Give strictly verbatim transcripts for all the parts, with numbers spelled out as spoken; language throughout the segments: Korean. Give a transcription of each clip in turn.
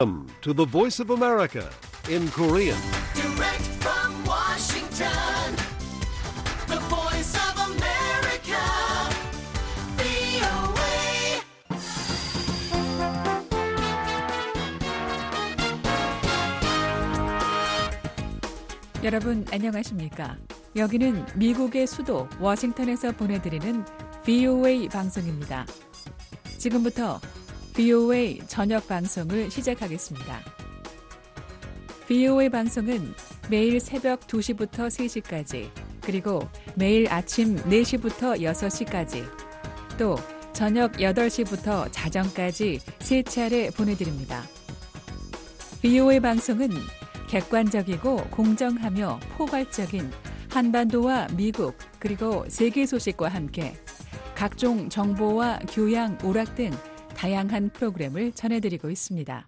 Welcome to the Voice of America in Korean. Direct from Washington, the Voice of America, 브이오에이. 여러분 안녕하십니까? 여기는 미국의 수도 워싱턴에서 보내드리는 브이오에이 방송입니다. 지금부터 브이오에이 저녁 방송을 시작하겠습니다. 브이오에이 방송은 매일 새벽 두 시부터 세 시까지, 그리고 매일 아침 네 시부터 여섯 시까지, 또 저녁 여덟 시부터 자정까지 세 차례 보내드립니다. 브이오에이 방송은 객관적이고 공정하며 포괄적인 한반도와 미국 그리고 세계 소식과 함께 각종 정보와 교양, 오락 등 다양한 프로그램을 전해드리고 있습니다.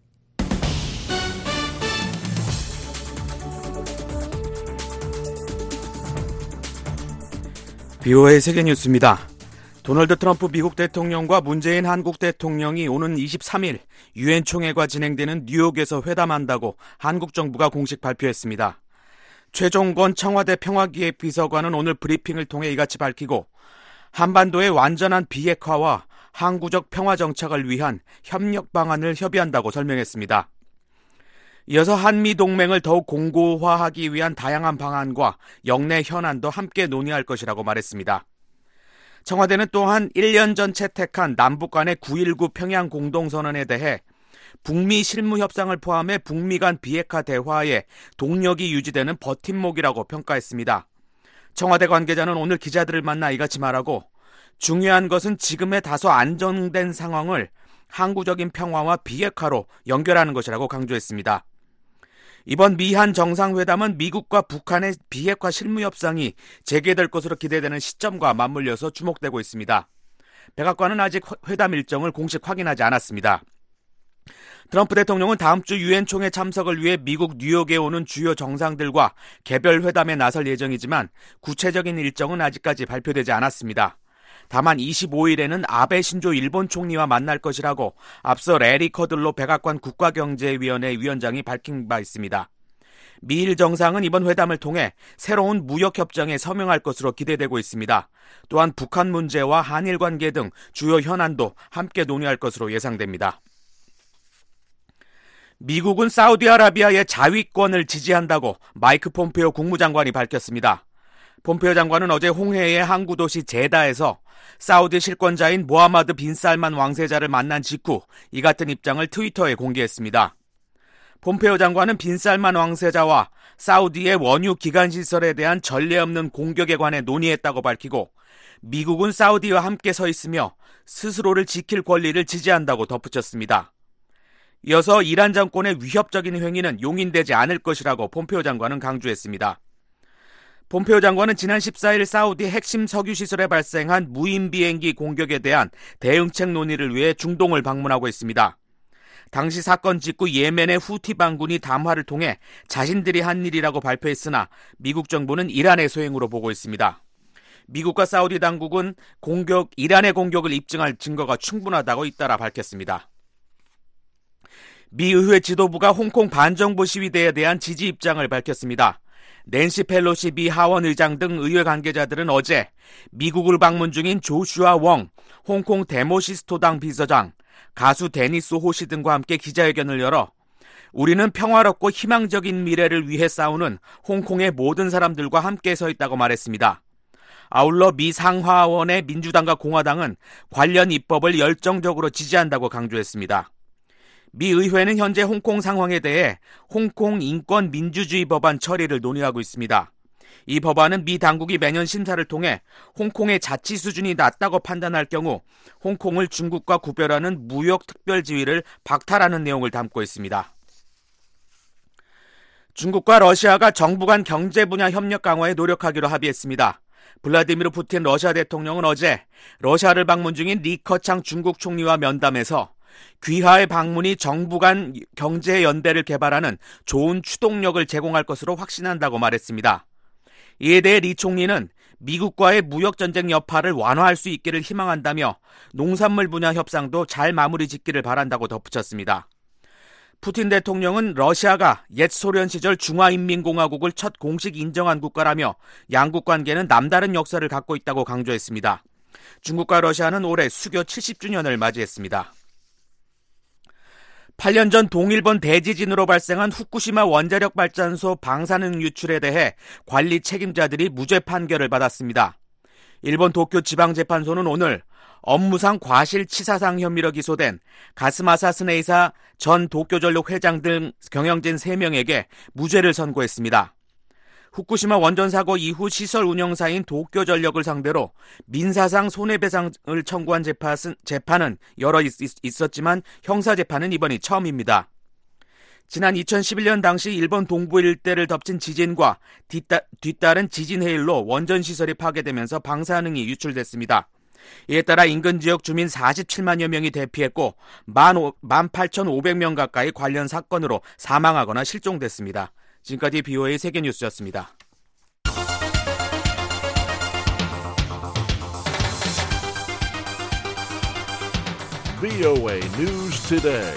브이오에이 세계뉴스입니다. 도널드 트럼프 미국 대통령과 문재인 한국 대통령이 오는 이십삼 일 유엔 총회가 진행되는 뉴욕에서 회담한다고 한국 정부가 공식 발표했습니다. 최종건 청와대 평화기획비서관은 오늘 브리핑을 통해 이같이 밝히고, 한반도의 완전한 비핵화와 항구적 평화 정착을 위한 협력 방안을 협의한다고 설명했습니다. 이어서 한미 동맹을 더욱 공고화하기 위한 다양한 방안과 역내 현안도 함께 논의할 것이라고 말했습니다. 청와대는 또한 일 년 전 채택한 남북 간의 구일구 평양 공동선언에 대해 북미 실무 협상을 포함해 북미 간 비핵화 대화에 동력이 유지되는 버팀목이라고 평가했습니다. 청와대 관계자는 오늘 기자들을 만나 이같이 말하고, 중요한 것은 지금의 다소 안정된 상황을 항구적인 평화와 비핵화로 연결하는 것이라고 강조했습니다. 이번 미한 정상회담은 미국과 북한의 비핵화 실무 협상이 재개될 것으로 기대되는 시점과 맞물려서 주목되고 있습니다. 백악관은 아직 회담 일정을 공식 확인하지 않았습니다. 트럼프 대통령은 다음 주 유엔 총회 참석을 위해 미국 뉴욕에 오는 주요 정상들과 개별 회담에 나설 예정이지만 구체적인 일정은 아직까지 발표되지 않았습니다. 다만 이십오 일에는 아베 신조 일본 총리와 만날 것이라고 앞서 레리 커들로 백악관 국가경제위원회 위원장이 밝힌 바 있습니다. 미일 정상은 이번 회담을 통해 새로운 무역협정에 서명할 것으로 기대되고 있습니다. 또한 북한 문제와 한일 관계 등 주요 현안도 함께 논의할 것으로 예상됩니다. 미국은 사우디아라비아의 자위권을 지지한다고 마이크 폼페오 국무장관이 밝혔습니다. 폼페오 장관은 어제 홍해의 항구도시 제다에서 사우디 실권자인 모하마드 빈 살만 왕세자를 만난 직후 이 같은 입장을 트위터에 공개했습니다. 폼페오 장관은 빈 살만 왕세자와 사우디의 원유 기관시설에 대한 전례 없는 공격에 관해 논의했다고 밝히고, 미국은 사우디와 함께 서 있으며 스스로를 지킬 권리를 지지한다고 덧붙였습니다. 이어서 이란 정권의 위협적인 행위는 용인되지 않을 것이라고 폼페오 장관은 강조했습니다. 폼페오 장관은 지난 십사 일 사우디 핵심 석유시설에 발생한 무인 비행기 공격에 대한 대응책 논의를 위해 중동을 방문하고 있습니다. 당시 사건 직후 예멘의 후티 반군이 담화를 통해 자신들이 한 일이라고 발표했으나 미국 정부는 이란의 소행으로 보고 있습니다. 미국과 사우디 당국은 공격, 이란의 공격을 입증할 증거가 충분하다고 잇따라 밝혔습니다. 미 의회 지도부가 홍콩 반정부 시위대에 대한 지지 입장을 밝혔습니다. 낸시 펠로시 미 하원 의장 등 의회 관계자들은 어제 미국을 방문 중인 조슈아 웡 홍콩 데모시스토당 비서장, 가수 데니스 호시 등과 함께 기자회견을 열어 우리는 평화롭고 희망적인 미래를 위해 싸우는 홍콩의 모든 사람들과 함께 서 있다고 말했습니다. 아울러 미 상하원의 민주당과 공화당은 관련 입법을 열정적으로 지지한다고 강조했습니다. 미 의회는 현재 홍콩 상황에 대해 홍콩 인권 민주주의 법안 처리를 논의하고 있습니다. 이 법안은 미 당국이 매년 심사를 통해 홍콩의 자치 수준이 낮다고 판단할 경우 홍콩을 중국과 구별하는 무역 특별 지위를 박탈하는 내용을 담고 있습니다. 중국과 러시아가 정부 간 경제 분야 협력 강화에 노력하기로 합의했습니다. 블라디미르 푸틴 러시아 대통령은 어제 러시아를 방문 중인 리커창 중국 총리와 면담에서 귀하의 방문이 정부 간 경제 연대를 개발하는 좋은 추동력을 제공할 것으로 확신한다고 말했습니다. 이에 대해 리 총리는 미국과의 무역전쟁 여파를 완화할 수 있기를 희망한다며 농산물 분야 협상도 잘 마무리 짓기를 바란다고 덧붙였습니다. 푸틴 대통령은 러시아가 옛 소련 시절 중화인민공화국을 첫 공식 인정한 국가라며 양국 관계는 남다른 역사를 갖고 있다고 강조했습니다. 중국과 러시아는 올해 수교 칠십 주년을 맞이했습니다. 팔 년 전 동일본 대지진으로 발생한 후쿠시마 원자력 발전소 방사능 유출에 대해 관리 책임자들이 무죄 판결을 받았습니다. 일본 도쿄 지방재판소는 오늘 업무상 과실치사상 혐의로 기소된 가스마사 스네이사 전 도쿄전력 회장 등 경영진 세 명에게 무죄를 선고했습니다. 후쿠시마 원전 사고 이후 시설 운영사인 도쿄전력을 상대로 민사상 손해배상을 청구한 재판은 여러 있었지만 형사재판은 이번이 처음입니다. 지난 이천십일 년 당시 일본 동부 일대를 덮친 지진과 뒤따, 뒤따른 지진 해일로 원전 시설이 파괴되면서 방사능이 유출됐습니다. 이에 따라 인근 지역 주민 사십칠만여 명이 대피했고 만 팔천오백 명 가까이 관련 사건으로 사망하거나 실종됐습니다. 지금까지 비오에이 세계뉴스였습니다. 비오에이 News Today.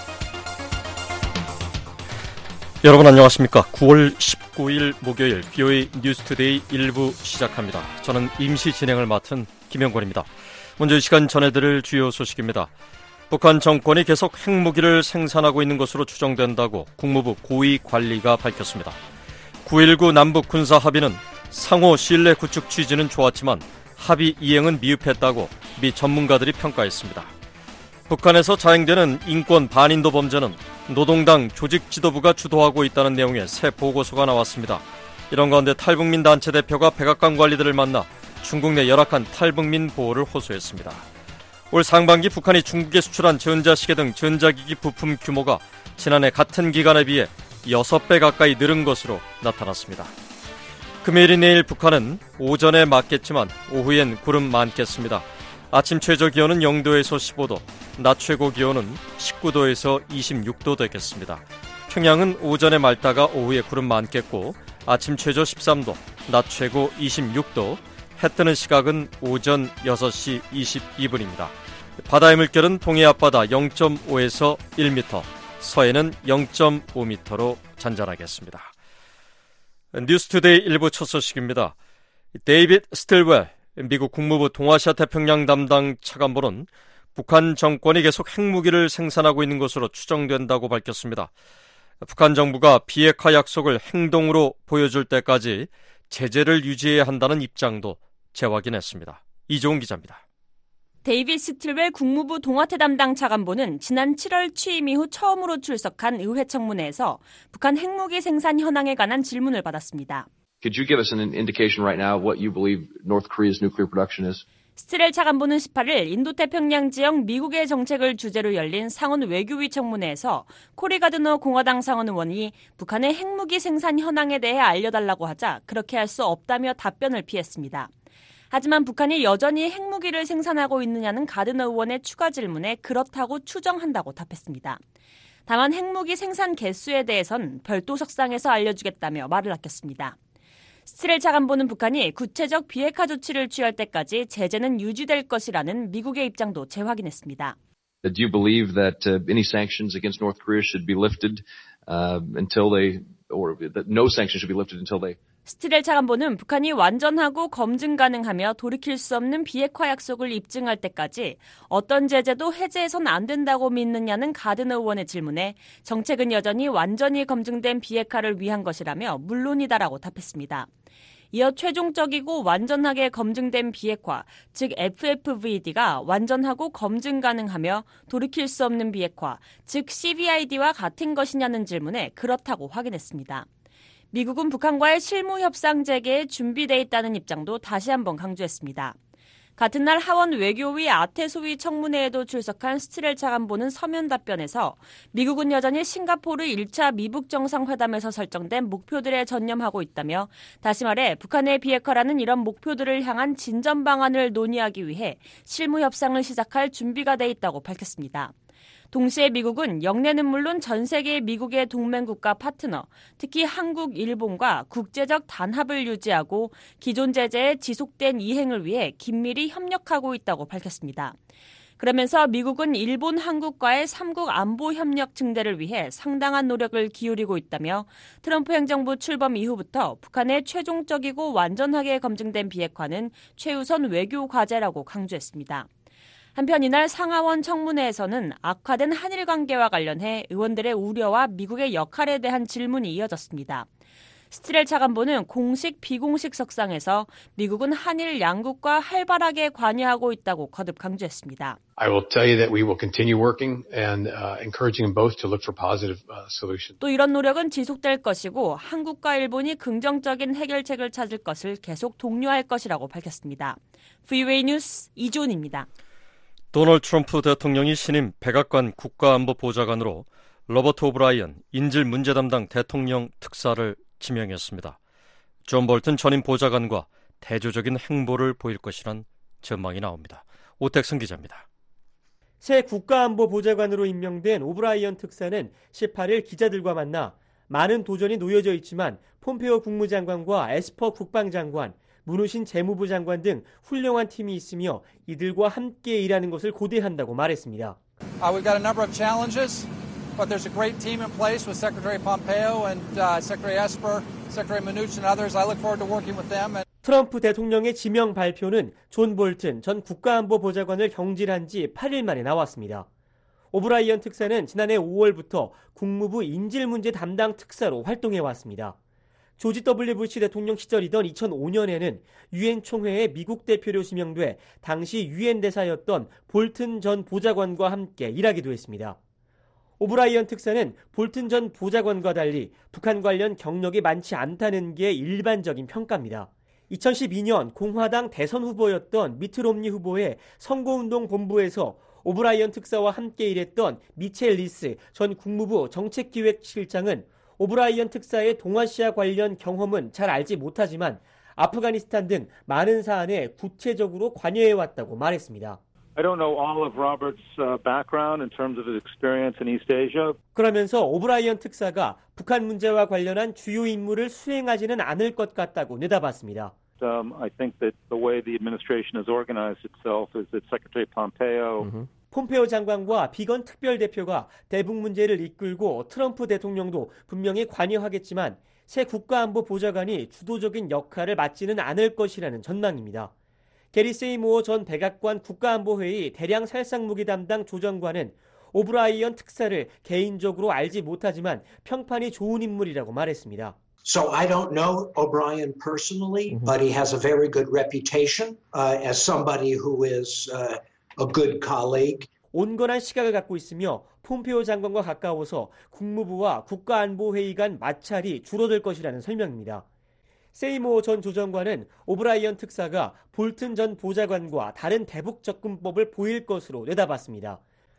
여러분 안녕하십니까? 구월 십구일 목요일 비오에이 뉴스투데이 일 부 시작합니다. 저는 임시 진행을 맡은 김영권입니다. 먼저 이 시간 전해드릴 주요 소식입니다. 북한 정권이 계속 핵무기를 생산하고 있는 것으로 추정된다고 국무부 고위관리가 밝혔습니다. 구일구 남북 군사합의는 상호 신뢰 구축 취지는 좋았지만 합의 이행은 미흡했다고 미 전문가들이 평가했습니다. 북한에서 자행되는 인권 반인도 범죄는 노동당 조직 지도부가 주도하고 있다는 내용의 새 보고서가 나왔습니다. 이런 가운데 탈북민 단체 대표가 백악관 관리들을 만나 중국 내 열악한 탈북민 보호를 호소했습니다. 올 상반기 북한이 중국에 수출한 전자시계 등 전자기기 부품 규모가 지난해 같은 기간에 비해 여섯 배 가까이 늘은 것으로 나타났습니다. 금요일인 내일 북한은 오전에 맑겠지만 오후엔 구름 많겠습니다. 아침 최저 기온은 영도에서 십오도, 낮 최고 기온은 십구도에서 이십육도 되겠습니다. 평양은 오전에 맑다가 오후에 구름 많겠고 아침 최저 십삼도, 낮 최고 이십육도, 해 뜨는 시각은 오전 여섯 시 이십이 분입니다. 바다의 물결은 동해 앞바다 영 점 오에서 일 미터, 서해는 영 점 오 미터로 잔잔하겠습니다. 뉴스투데이 일부 첫 소식입니다. 데이빗 스틸웰 미국 국무부 동아시아 태평양 담당 차관보는 북한 정권이 계속 핵무기를 생산하고 있는 것으로 추정된다고 밝혔습니다. 북한 정부가 비핵화 약속을 행동으로 보여줄 때까지 제재를 유지해야 한다는 입장도 재확인했습니다. 이종훈 기자입니다. 데이빗 스틸웰 국무부 동아태 담당 차관보는 지난 칠월 취임 이후 처음으로 출석한 의회 청문회에서 북한 핵무기 생산 현황에 관한 질문을 받았습니다. Could you give us an indication right now what you believe North Korea's nuclear production is? 스틸웰 차관보는 십팔일 인도태평양 지역 미국의 정책을 주제로 열린 상원 외교위 청문회에서 코리 가드너 공화당 상원 의원이 북한의 핵무기 생산 현황에 대해 알려달라고 하자 그렇게 할 수 없다며 답변을 피했습니다. 하지만 북한이 여전히 핵무기를 생산하고 있느냐는 가드너 의원의 추가 질문에 그렇다고 추정한다고 답했습니다. 다만 핵무기 생산 개수에 대해선 별도 석상에서 알려주겠다며 말을 아꼈습니다. 스틸웰 차관보는 북한이 구체적 비핵화 조치를 취할 때까지 제재는 유지될 것이라는 미국의 입장도 재확인했습니다. Do you believe that uh, any sanctions against North Korea should be lifted uh, until they, or that no sanctions should be lifted until they? 스틸웰 차관보는 북한이 완전하고 검증 가능하며 돌이킬 수 없는 비핵화 약속을 입증할 때까지 어떤 제재도 해제해선 안 된다고 믿느냐는 가드너 의원의 질문에 정책은 여전히 완전히 검증된 비핵화를 위한 것이라며 물론이다라고 답했습니다. 이어 최종적이고 완전하게 검증된 비핵화, 즉 에프에프브이디가 완전하고 검증 가능하며 돌이킬 수 없는 비핵화, 즉 씨비아이디와 같은 것이냐는 질문에 그렇다고 확인했습니다. 미국은 북한과의 실무 협상 재개에 준비돼 있다는 입장도 다시 한번 강조했습니다. 같은 날 하원 외교위 아태소위 청문회에도 출석한 스틸웰 차관보는 서면 답변에서 미국은 여전히 싱가포르 일 차 미북 정상회담에서 설정된 목표들에 전념하고 있다며 다시 말해 북한의 비핵화라는 이런 목표들을 향한 진전 방안을 논의하기 위해 실무 협상을 시작할 준비가 돼 있다고 밝혔습니다. 동시에 미국은 영내는 물론 전 세계 미국의 동맹국가 파트너, 특히 한국, 일본과 국제적 단합을 유지하고 기존 제재의 지속된 이행을 위해 긴밀히 협력하고 있다고 밝혔습니다. 그러면서 미국은 일본, 한국과의 삼국 안보 협력 증대를 위해 상당한 노력을 기울이고 있다며 트럼프 행정부 출범 이후부터 북한의 최종적이고 완전하게 검증된 비핵화는 최우선 외교 과제라고 강조했습니다. 한편 이날 상하원 청문회에서는 악화된 한일 관계와 관련해 의원들의 우려와 미국의 역할에 대한 질문이 이어졌습니다. 스티렐 차관보는 공식, 비공식 석상에서 미국은 한일 양국과 활발하게 관여하고 있다고 거듭 강조했습니다. I will tell you that we will continue working and uh, encouraging them both to look for positive uh, solutions. 또 이런 노력은 지속될 것이고 한국과 일본이 긍정적인 해결책을 찾을 것을 계속 독려할 것이라고 밝혔습니다. 브이오에이 뉴스 이주은입니다. 도널드 트럼프 대통령이 신임 백악관 국가안보보좌관으로 로버트 오브라이언 인질 문제 담당 대통령 특사를 지명했습니다. 존 볼튼 전임 보좌관과 대조적인 행보를 보일 것이란 전망이 나옵니다. 오택승 기자입니다. 새 국가안보보좌관으로 임명된 오브라이언 특사는 십팔 일 기자들과 만나 많은 도전이 놓여져 있지만 폼페오 국무장관과 에스퍼 국방장관, 문우신 재무부 장관 등 훌륭한 팀이 있으며 이들과 함께 일하는 것을 고대한다고 말했습니다. Uh, we've got a number of challenges, but there's a great team in place with Secretary Pompeo and uh, Secretary Esper, Secretary Mnuchin and others. I look forward to working with them. And... 트럼프 대통령의 지명 발표는 존 볼튼 전 국가안보보좌관을 경질한 지 팔 일 만에 나왔습니다. 오브라이언 특사는 지난해 오월부터 국무부 인질문제 담당 특사로 활동해왔습니다. 조지 더블유 부시 대통령 시절이던 이천오 년에는 유엔 총회에 미국 대표로 지명돼 당시 유엔 대사였던 볼튼 전 보좌관과 함께 일하기도 했습니다. 오브라이언 특사는 볼튼 전 보좌관과 달리 북한 관련 경력이 많지 않다는 게 일반적인 평가입니다. 이천십이 년 공화당 대선 후보였던 미트 롬니 후보의 선거운동 본부에서 오브라이언 특사와 함께 일했던 미첼 리스 전 국무부 정책기획실장은 오브라이언 특사의 동아시아 관련 경험은 잘 알지 못하지만 아프가니스탄 등 많은 사안에 구체적으로 관여해왔다고 말했습니다. I don't know all of Robert's uh, background in terms of his experience in East Asia. 그러면서 오브라이언 특사가 북한 문제와 관련한 주요 임무를 수행하지는 않을 것 같다고 내다봤습니다. Um, I think that the way the administration has organized itself is that Secretary Pompeo 음흠. 폼페오 장관과 비건 특별대표가 대북 문제를 이끌고 트럼프 대통령도 분명히 관여하겠지만 새 국가안보보좌관이 주도적인 역할을 맡지는 않을 것이라는 전망입니다. 게리 세이모어 전 백악관 국가안보회의 대량 살상무기 담당 조정관은 오브라이언 특사를 개인적으로 알지 못하지만 평판이 좋은 인물이라고 말했습니다. So I don't know O'Brien personally, but he has a very good reputation uh, as somebody who is uh, a good colleague. 온건한 시각을 갖고 있으며 폼페오 장관과 가까워서 국무부와 국가안보회의 간 마찰이 줄어들 것이라는 설명입니다. 세이모어 전 조정관은 오브라이언 특사가 볼튼 전 보좌관과 다른 대북 접근법을 보일 것으로 내다봤습니다.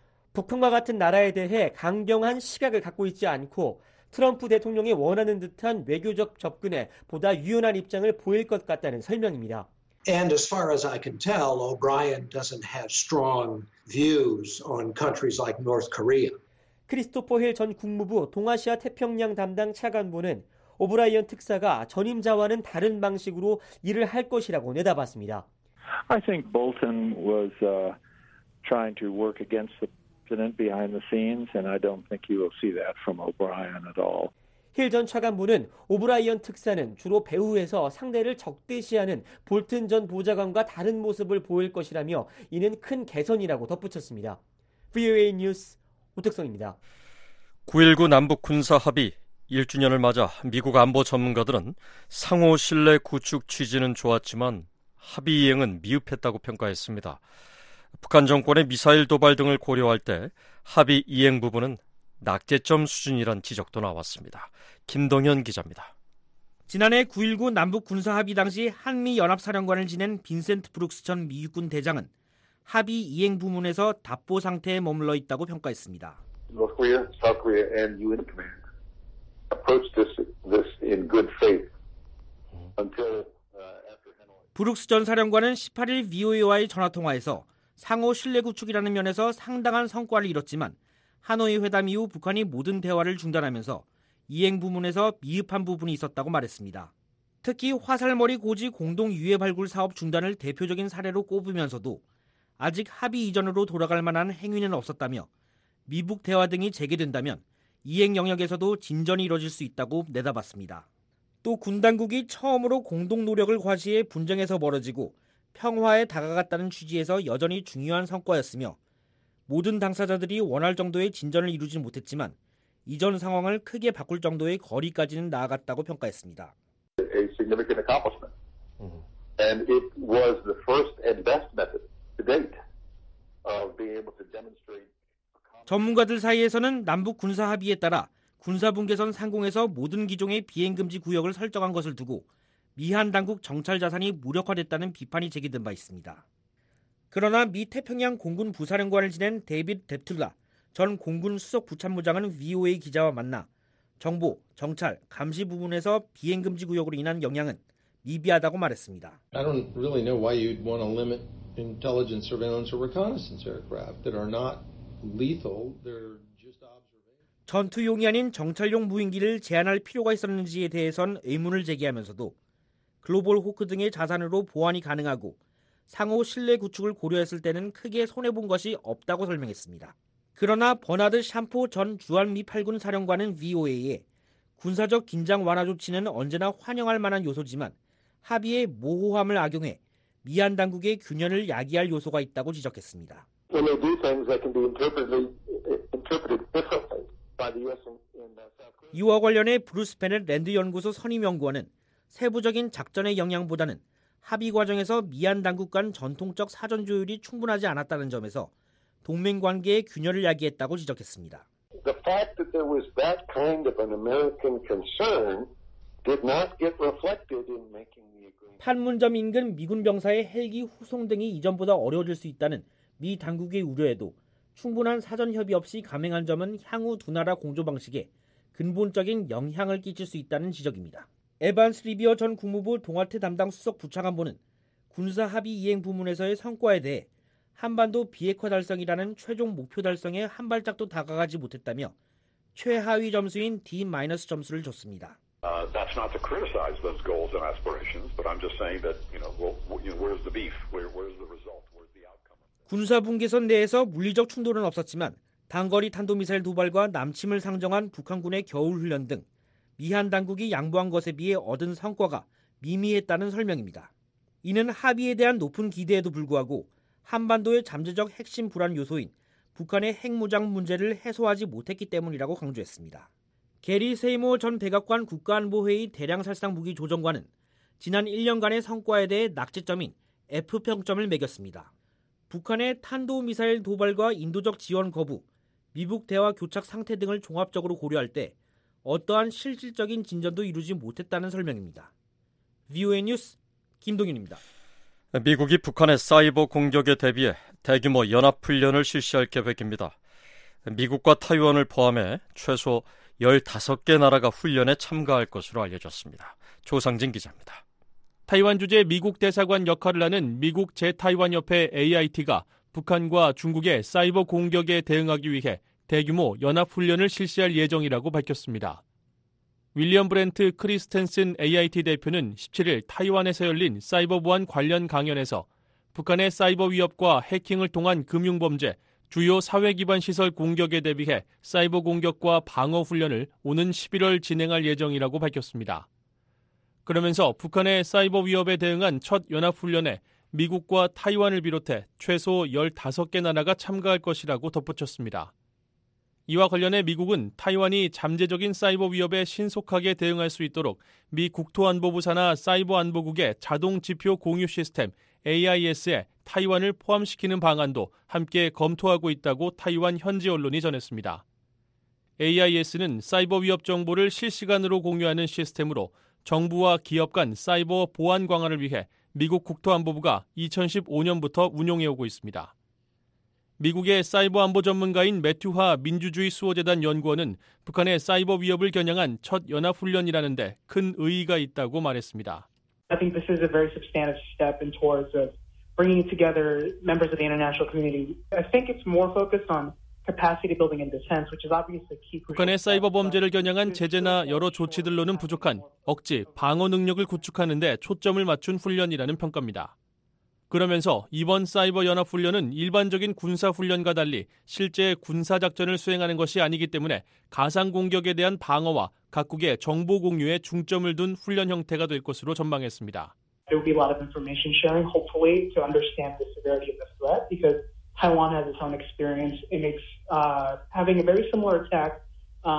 북한과 같은 나라에 대해 강경한 시각을 갖고 있지 않고 트럼프 대통령이 원하는 듯한 외교적 접근에 보다 유연한 입장을 보일 것 같다는 설명입니다. And as far as I can tell, O'Brien doesn't have strong views on countries like North Korea. 크리스토퍼 힐 전 국무부 동아시아 태평양 담당 차관보는 오브라이언 특사가 전임자와는 다른 방식으로 일을 할 것이라고 내다봤습니다. I think Bolton was uh, trying to work against the president behind the scenes, and I don't think you will see that from O'Brien at all. 힐 전 차관보는 오브라이언 특사는 주로 배후에서 상대를 적대시하는 볼튼 전 보좌관과 다른 모습을 보일 것이라며 이는 큰 개선이라고 덧붙였습니다. 브이오에이 뉴스 오택성입니다. 구일구 남북 군사 합의 일 주년을 맞아 미국 안보 전문가들은 상호 신뢰 구축 취지는 좋았지만 합의 이행은 미흡했다고 평가했습니다. 북한 정권의 미사일 도발 등을 고려할 때 합의 이행 부분은 낙제점 수준이란 지적도 나왔습니다. 김동현 기자입니다. 지난해 구일구 남북 군사합의 당시 한미연합사령관을 지낸 빈센트 브룩스 전 미육군 대장은 합의 이행 부문에서 답보 상태에 머물러 있다고 평가했습니다. North Korea, South Korea, and 유 엔 Command approached this, this in good faith until after Hanoi. 브룩스 전 사령관은 십팔 일 브이오에이와의 전화통화에서 상호 신뢰 구축이라는 면에서 상당한 성과를 이뤘지만 하노이 회담 이후 북한이 모든 대화를 중단하면서 이행 부문에서 미흡한 부분이 있었다고 말했습니다. 특히 화살머리 고지 공동 유해 발굴 사업 중단을 대표적인 사례로 꼽으면서도 아직 합의 이전으로 돌아갈 만한 행위는 없었다며 미북 대화 등이 재개된다면 이행 영역에서도 진전이 이뤄질 수 있다고 내다봤습니다. 또 군 당국이 처음으로 공동 노력을 과시해 분쟁에서 멀어지고 평화에 다가갔다는 취지에서 여전히 중요한 성과였으며 모든 당사자들이 원할 정도의 진전을 이루지 못했지만 이전 상황을 크게 바꿀 정도의 거리까지는 나아갔다고 평가했습니다. A significant accomplishment. And it was the first and best method to date of being able to demonstrate. 전문가들 사이에서는 남북 군사 합의에 따라 군사분계선 상공에서 모든 기종의 비행금지 구역을 설정한 것을 두고 미한 당국 정찰 자산이 무력화됐다는 비판이 제기된 바 있습니다. 그러나 미 태평양 공군 부사령관을 지낸 데이빗 뎁툴라 전 공군 수석 부참모장은 브이오에이 기자와 만나 정보, 정찰, 감시 부분에서 비행금지 구역으로 인한 영향은 미비하다고 말했습니다. I don't really know why you'd want to limit intelligence, surveillance, or reconnaissance aircraft that are not lethal. They're just observation. 전투용이 아닌 정찰용 무인기를 제한할 필요가 있었는지에 대해선 의문을 제기하면서도 글로벌 호크 등의 자산으로 보완이 가능하고 상호 신뢰 구축을 고려했을 때는 크게 손해본 것이 없다고 설명했습니다. 그러나 버나드 샴포 전 주한미 팔군 사령관은 브이오에이에 군사적 긴장 완화 조치는 언제나 환영할 만한 요소지만 합의의 모호함을 악용해 미한 당국의 균열을 야기할 요소가 있다고 지적했습니다. When they do things that can be interpreted, interpreted differently by the U S in, in South Korea. 이와 관련해 브루스 베넷 랜드 연구소 선임 연구원은 세부적인 작전의 영향보다는 합의 과정에서 미한 당국 간 전통적 사전 조율이 충분하지 않았다는 점에서 동맹 관계의 균열을 야기했다고 지적했습니다. The fact that there was that kind of an American concern did not get reflected in making the agreement. 판문점 인근 미군 병사의 헬기 후송 등이 이전보다 어려워질 수 있다는 미 당국의 우려에도 충분한 사전 협의 없이 감행한 점은 향후 두 나라 공조 방식에 근본적인 영향을 끼칠 수 있다는 지적입니다. 에반스 리비어 전 국무부 동아태 담당 수석 부차관보는 군사 합의 이행 부문에서의 성과에 대해 한반도 비핵화 달성이라는 최종 목표 달성에 한 발짝도 다가가지 못했다며 최하위 점수인 D- 점수를 줬습니다. Uh, that's not to criticize those goals and aspirations, but I'm just saying that, you know, well, you know, where's the beef? Where, where's the result? Where's the outcome? 군사 분계선 내에서 물리적 충돌은 없었지만 단거리 탄도미사일 도발과 남침을 상정한 북한군의 겨울 훈련 등 미한 당국이 양보한 것에 비해 얻은 성과가 미미했다는 설명입니다. 이는 합의에 대한 높은 기대에도 불구하고 한반도의 잠재적 핵심 불안 요소인 북한의 핵무장 문제를 해소하지 못했기 때문이라고 강조했습니다. 게리 세이모 전 백악관 국가안보회의 대량살상 무기 조정관은 지난 일 년간의 성과에 대해 낙제점인 F평점을 매겼습니다. 북한의 탄도미사일 도발과 인도적 지원 거부, 미북 대화 교착 상태 등을 종합적으로 고려할 때 어떠한 실질적인 진전도 이루지 못했다는 설명입니다. 브이오에이 뉴스 김동윤입니다. 미국이 북한의 사이버 공격에 대비해 대규모 연합훈련을 실시할 계획입니다. 미국과 타이완을 포함해 최소 열다섯 개 나라가 훈련에 참가할 것으로 알려졌습니다. 조상진 기자입니다. 타이완 주재 미국 대사관 역할을 하는 미국 제타이완협회 에이아이티가 북한과 중국의 사이버 공격에 대응하기 위해 대규모 연합훈련을 실시할 예정이라고 밝혔습니다. 윌리엄 브렌트 크리스텐슨 에이아이티 대표는 십칠 일 타이완에서 열린 사이버 보안 관련 강연에서 북한의 사이버 위협과 해킹을 통한 금융범죄, 주요 사회 기반 시설 공격에 대비해 사이버 공격과 방어 훈련을 오는 십일월 진행할 예정이라고 밝혔습니다. 그러면서 북한의 사이버 위협에 대응한 첫 연합훈련에 미국과 타이완을 비롯해 최소 열다섯 개 나라가 참가할 것이라고 덧붙였습니다. 이와 관련해 미국은 타이완이 잠재적인 사이버 위협에 신속하게 대응할 수 있도록 미 국토안보부 산하 사이버 안보국의 자동 지표 공유 시스템 에이아이에스에 타이완을 포함시키는 방안도 함께 검토하고 있다고 타이완 현지 언론이 전했습니다. 에이아이에스는 사이버 위협 정보를 실시간으로 공유하는 시스템으로 정부와 기업 간 사이버 보안 강화를 위해 미국 국토안보부가 이천십오 년부터 운용해오고 있습니다. 미국의 사이버 안보 전문가인 매튜하 민주주의 수호재단 연구원은 북한의 사이버 위협을 겨냥한 첫 연합훈련이라는 데 큰 의의가 있다고 말했습니다. I think this is a very substantive step in towards uh, bringing together members of the international community. I think it's more focused on capacity building and defense, which is obviously key. 북한의 사이버 범죄를 겨냥한 제재나 여러 조치들로는 부족한 억지, 방어 능력을 구축하는 데 초점을 맞춘 훈련이라는 평가입니다. 그러면서 이번 사이버 연합훈련은 일반적인 군사훈련과 달리 실제 군사작전을 수행하는 것이 아니기 때문에 가상공격에 대한 방어와 각국의 정보 공유에 중점을 둔 훈련 형태가 될 것으로 전망했습니다. There will be a lot of information sharing, hopefully, to understand the severity of the threat, because Taiwan has its own experience in its, uh, having a very similar attack.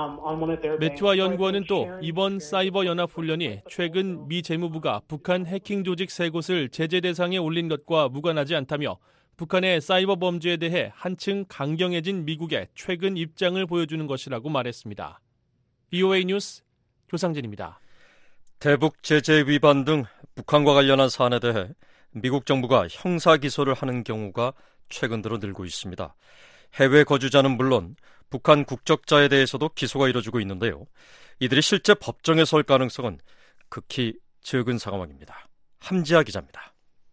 매튜아 연구원은 또 이번 사이버 연합훈련이 최근 미 재무부가 북한 해킹 조직 세 곳을 제재 대상에 올린 것과 무관하지 않다며 북한의 사이버 범죄에 대해 한층 강경해진 미국의 최근 입장을 보여주는 것이라고 말했습니다. 비오에이 뉴스 조상진입니다. 대북 제재 위반 등 북한과 관련한 사안에 대해 미국 정부가 형사 기소를 하는 경우가 최근 들어 늘고 있습니다. 해외 거주자는 물론 북한 국적자에 대해서도 기소가 이뤄지고 있는데요. 이들이 실제 법정에 설 가능성은 극히 적은 상황입니다. 함지아 기자입니다.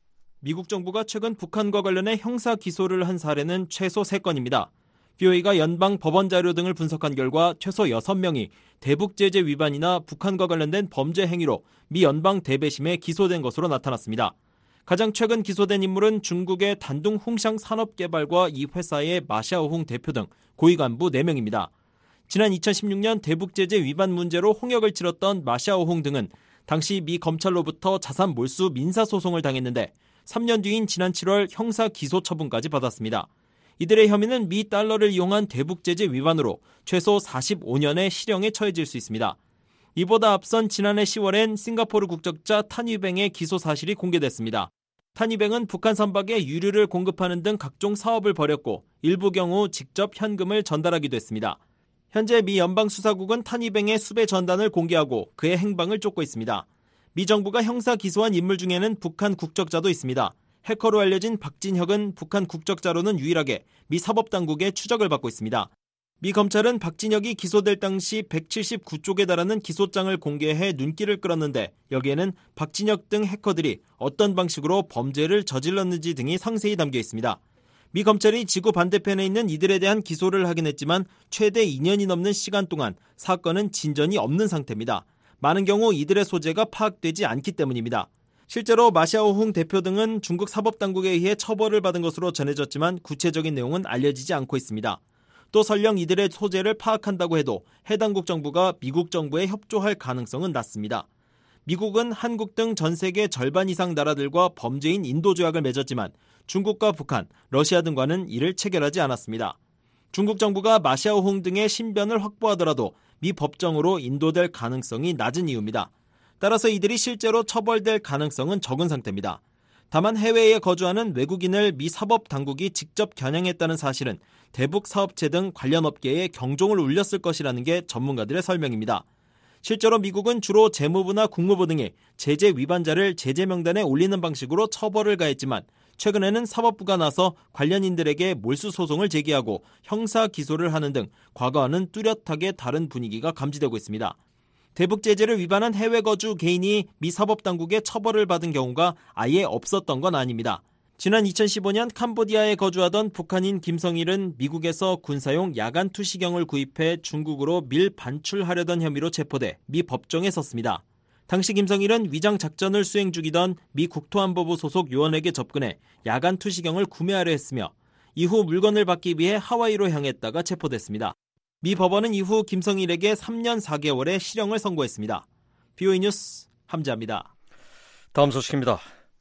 미국 정부가 최근 북한과 관련해 형사 기소를 한 사례는 최소 세 건입니다. 비오에이가 연방 법원 자료 등을 분석한 결과 최소 여섯 명이 대북 제재 위반이나 북한과 관련된 범죄 행위로 미 연방 대배심에 기소된 것으로 나타났습니다. 가장 최근 기소된 인물은 중국의 단둥 홍샹 산업개발과 이 회사의 마샤오홍 대표 등 고위 간부 네 명입니다. 지난 이천십육 년 대북 제재 위반 문제로 홍역을 치렀던 마샤오홍 등은 당시 미 검찰로부터 자산 몰수 민사소송을 당했는데 삼 년 뒤인 지난 칠월 형사 기소 처분까지 받았습니다. 이들의 혐의는 미 달러를 이용한 대북 제재 위반으로 최소 사십오 년의 실형에 처해질 수 있습니다. 이보다 앞선 지난해 시월엔 싱가포르 국적자 탄위뱅의 기소 사실이 공개됐습니다. 탄위뱅은 북한 선박에 유류를 공급하는 등 각종 사업을 벌였고 일부 경우 직접 현금을 전달하기도 했습니다. 현재 미 연방수사국은 탄위뱅의 수배 전단을 공개하고 그의 행방을 쫓고 있습니다. 미 정부가 형사 기소한 인물 중에는 북한 국적자도 있습니다. 해커로 알려진 박진혁은 북한 국적자로는 유일하게 미 사법당국의 추적을 받고 있습니다. 미 검찰은 박진혁이 기소될 당시 백칠십구 쪽에 달하는 기소장을 공개해 눈길을 끌었는데 여기에는 박진혁 등 해커들이 어떤 방식으로 범죄를 저질렀는지 등이 상세히 담겨 있습니다. 미 검찰이 지구 반대편에 있는 이들에 대한 기소를 하긴 했지만 최대 이 년이 넘는 시간 동안 사건은 진전이 없는 상태입니다. 많은 경우 이들의 소재가 파악되지 않기 때문입니다. 실제로 마샤오홍 대표 등은 중국 사법당국에 의해 처벌을 받은 것으로 전해졌지만 구체적인 내용은 알려지지 않고 있습니다. 또 설령 이들의 소재를 파악한다고 해도 해당국 정부가 미국 정부에 협조할 가능성은 낮습니다. 미국은 한국 등 전 세계 절반 이상 나라들과 범죄인 인도 조약을 맺었지만 중국과 북한, 러시아 등과는 이를 체결하지 않았습니다. 중국 정부가 마샤오홍 등의 신변을 확보하더라도 미 법정으로 인도될 가능성이 낮은 이유입니다. 따라서 이들이 실제로 처벌될 가능성은 적은 상태입니다. 다만 해외에 거주하는 외국인을 미 사법 당국이 직접 겨냥했다는 사실은 대북 사업체 등 관련 업계에 경종을 울렸을 것이라는 게 전문가들의 설명입니다. 실제로 미국은 주로 재무부나 국무부 등이 제재 위반자를 제재 명단에 올리는 방식으로 처벌을 가했지만 최근에는 사법부가 나서 관련인들에게 몰수 소송을 제기하고 형사 기소를 하는 등 과거와는 뚜렷하게 다른 분위기가 감지되고 있습니다. 대북 제재를 위반한 해외 거주 개인이 미 사법당국의 처벌을 받은 경우가 아예 없었던 건 아닙니다. 지난 이천십오 년 캄보디아에 거주하던 북한인 김성일은 미국에서 군사용 야간 투시경을 구입해 중국으로 밀 반출하려던 혐의로 체포돼 미 법정에 섰습니다. 당시 김성일은 위장 작전을 수행 중이던 미 국토안보부 소속 요원에게 접근해 야간 투시경을 구매하려 했으며 이후 물건을 받기 위해 하와이로 향했다가 체포됐습니다. 미 법원은 이후 김성일에게 삼 년 사 개월의 실형을 선고했습니다. 비오에이 뉴스 함지아입니다. 다음 소식입니다.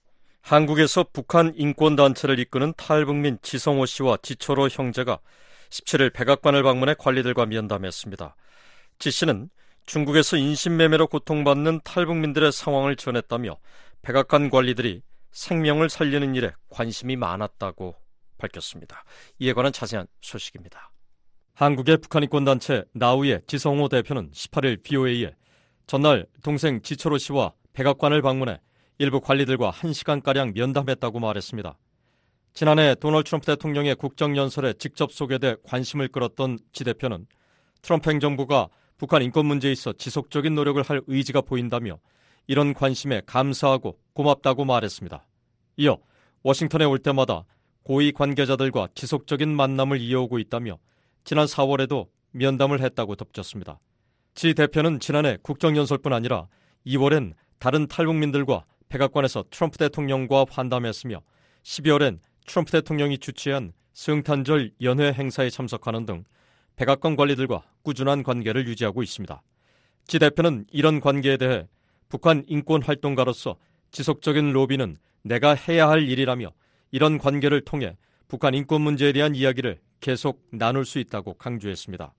한국에서 북한 인권단체를 이끄는 탈북민 지성호 씨와 지철호 형제가 십칠 일 백악관을 방문해 관리들과 면담했습니다. 지 씨는 중국에서 인신매매로 고통받는 탈북민들의 상황을 전했다며 백악관 관리들이 생명을 살리는 일에 관심이 많았다고 밝혔습니다. 이에 관한 자세한 소식입니다. 한국의 북한 인권단체 나우의 지성호 대표는 십팔 일 비오에이에 전날 동생 지철호 씨와 백악관을 방문해 일부 관리들과 한 시간가량 면담했다고 말했습니다. 지난해 도널드 트럼프 대통령의 국정연설에 직접 소개돼 관심을 끌었던 지 대표는 트럼프 행정부가 북한 인권 문제에 있어 지속적인 노력을 할 의지가 보인다며 이런 관심에 감사하고 고맙다고 말했습니다. 이어 워싱턴에 올 때마다 고위 관계자들과 지속적인 만남을 이어오고 있다며 지난 사월에도 면담을 했다고 덧붙였습니다. 지 대표는 지난해 국정연설뿐 아니라 이월엔 다른 탈북민들과 백악관에서 트럼프 대통령과 환담했으며 십이월엔 트럼프 대통령이 주최한 성탄절 연회 행사에 참석하는 등 백악관 관리들과 꾸준한 관계를 유지하고 있습니다. 지 대표는 이런 관계에 대해 북한 인권활동가로서 지속적인 로비는 내가 해야 할 일이라며 이런 관계를 통해 북한 인권 문제에 대한 이야기를 계속 나눌 수 있다고 강조했습니다.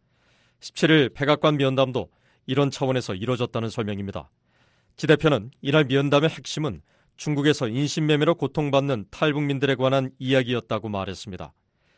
십칠일 백악관 면담도 이런 차원에서 이뤄졌다는 설명입니다. 지 대표는 이날 면담의 핵심은 중국에서 인신매매로 고통받는 탈북민들에 관한 이야기였다고 말했습니다.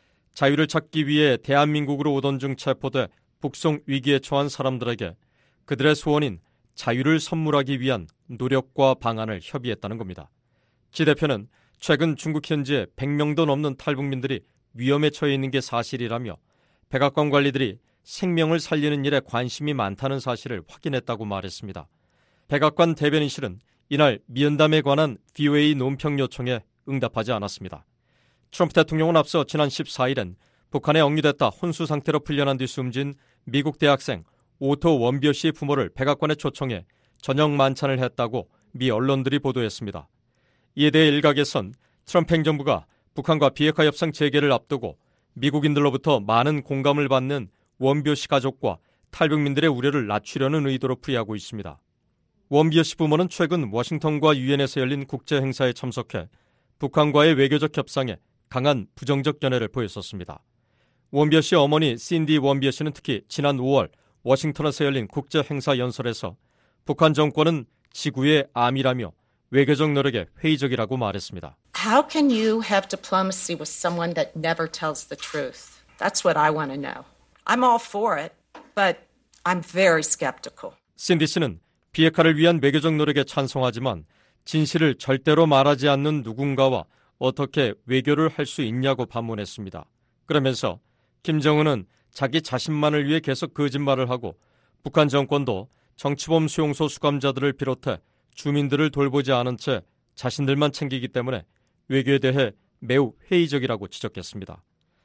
자유를 찾기 위해 대한민국으로 오던 중 체포돼 북송 위기에 처한 사람들에게 그들의 소원인 자유를 선물하기 위한 노력과 방안을 협의했다는 겁니다. 지 대표는 최근 중국 현지에 백 명도 넘는 탈북민들이 위험에 처해 있는 게 사실이라며 백악관 관리들이 생명을 살리는 일에 관심이 많다는 사실을 확인했다고 말했습니다. 백악관 대변인실은 이날 면담에 관한 브이오에이 논평 요청에 응답하지 않았습니다. 트럼프 대통령은 앞서 지난 십사일엔 북한에 억류됐다 혼수 상태로 풀려난 뒤 숨진 미국 대학생 오토 원비어 씨의 부모를 백악관에 초청해 저녁 만찬을 했다고 미 언론들이 보도했습니다. 이에 대해 일각에선 트럼프 행정부가 북한과 비핵화 협상 재개를 앞두고 미국인들로부터 많은 공감을 받는 원비어 씨 가족과 탈북민들의 우려를 낮추려는 의도로 풀이하고 있습니다. 원비어 씨 부모는 최근 워싱턴과 유엔에서 열린 국제 행사에 참석해 북한과의 외교적 협상에 강한 부정적 견해를 보였었습니다. 원비어 씨 어머니 신디 원비어 씨는 특히 지난 오월 워싱턴에서 열린 국제 행사 연설에서 북한 정권은 지구의 암이라며 외교적 노력에 회의적이라고 말했습니다. How can you have diplomacy with someone that never tells the truth? That's what I want to know. I'm all for it, but I'm very skeptical. 신디 씨는 비핵화를 위한 외교적 노력에 찬성하지만 진실을 절대로 말하지 않는 누군가와 어떻게 외교를 할 수 있냐고 반문했습니다. 그러면서 김정은은 자기 자신만을 위해 계속 거짓말을 하고 북한 정권도 정치범 수용소 수감자들을 비롯해 주민들을 돌보지 않은 채 자신들만 챙기기 때문에 외교에 대해 매우 회의적이라고 지적했습니다.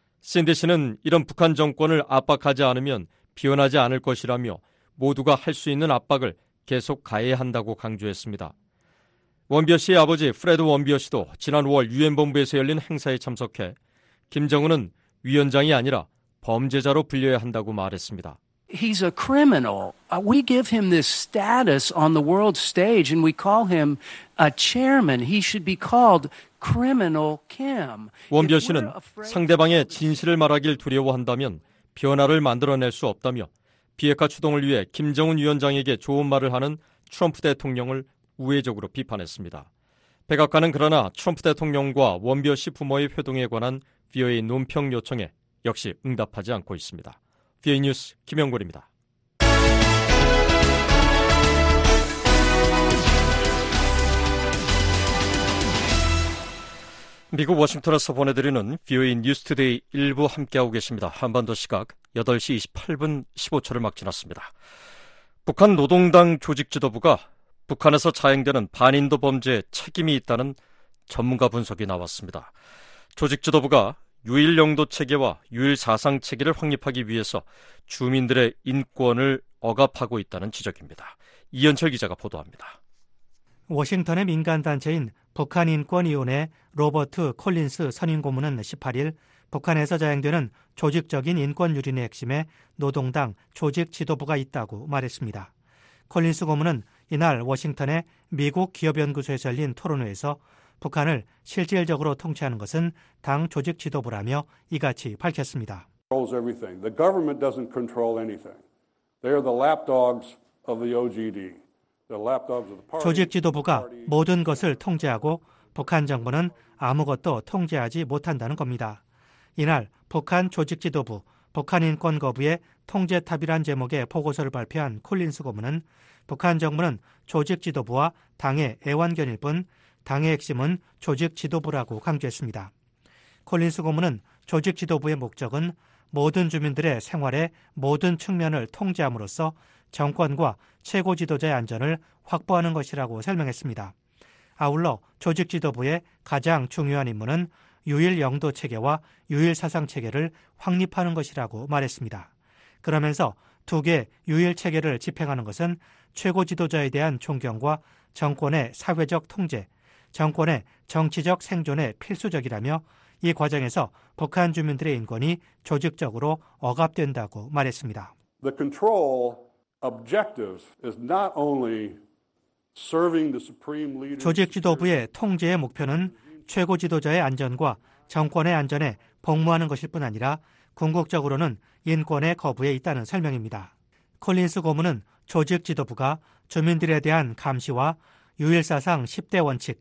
신디 씨는 이런 북한 정권을 압박하지 않으면 비원하지 않을 것이라며 모두가 할 수 있는 압박을 계속 가해야 한다고 강조했습니다. 원비어 씨의 아버지 프레드 원비어 씨도 지난 오월 유엔 본부에서 열린 행사에 참석해 김정은은 위원장이 아니라 범죄자로 불려야 한다고 말했습니다. He's a criminal. Uh, we give him this status on the world stage and we call him a chairman. He should be called Criminal Kim. 원비어 씨는 상대방의 진실을 말하길 두려워한다면 변화를 만들어낼 수 없다며 비핵화 추동을 위해 김정은 위원장에게 좋은 말을 하는 트럼프 대통령을 우회적으로 비판했습니다. 백악관은 그러나 트럼프 대통령과 원비어 씨 부모의 회동에 관한 브이오에이 논평 요청에 역시 응답하지 않고 있습니다. 브이오에이 뉴스 김영골입니다. 미국 워싱턴에서 보내드리는 브이오에이 뉴스투데이 일부 함께하고 계십니다. 한반도 시각 여덟 시 이십팔 분 십오 초를 막 지났습니다. 북한 노동당 조직 지도부가 북한에서 자행되는 반인도 범죄에 책임이 있다는 전문가 분석이 나왔습니다. 조직 지도부가 유일 영도 체계와 유일 사상 체계를 확립하기 위해서 주민들의 인권을 억압하고 있다는 지적입니다. 이현철 기자가 보도합니다. 워싱턴의 민간단체인 북한인권위원회 로버트 콜린스 선임고문은 십팔 일 북한에서 자행되는 조직적인 인권 유린의 핵심에 노동당 조직 지도부가 있다고 말했습니다. 콜린스 고문은 이날 워싱턴의 미국 기업연구소에서 열린 토론회에서 북한을 실질적으로 통치하는 것은 당 조직 지도부라며 이같이 밝혔습니다. The government doesn't control anything. They are the lapdogs of the 오지디. 조직 지도부가 모든 것을 통제하고 북한 정부는 아무것도 통제하지 못한다는 겁니다. 이날 북한 조직 지도부, 북한 인권 거부의 통제탑이란 제목의 보고서를 발표한 콜린스 고문은 북한 정부는 조직 지도부와 당의 애완견일 뿐 당의 핵심은 조직 지도부라고 강조했습니다. 콜린스 고문은 조직 지도부의 목적은 모든 주민들의 생활의 모든 측면을 통제함으로써 정권과 최고 지도자의 안전을 확보하는 것이라고 설명했습니다. 아울러 조직 지도부의 가장 중요한 임무는 유일 영도 체계와 유일 사상 체계를 확립하는 것이라고 말했습니다. 그러면서 두 개 유일 체계를 집행하는 것은 최고 지도자에 대한 존경과 정권의 사회적 통제, 정권의 정치적 생존에 필수적이라며 이 과정에서 북한 주민들의 인권이 조직적으로 억압된다고 말했습니다. The control objectives is not only serving the supreme leader. 조직 지도부의 통제의 목표는 최고 지도자의 안전과 정권의 안전에 복무하는 것일 뿐 아니라 궁극적으로는 인권의 거부에 있다는 설명입니다. 콜린스 고문은 조직 지도부가 주민들에 대한 감시와 유일사상 십 대 원칙,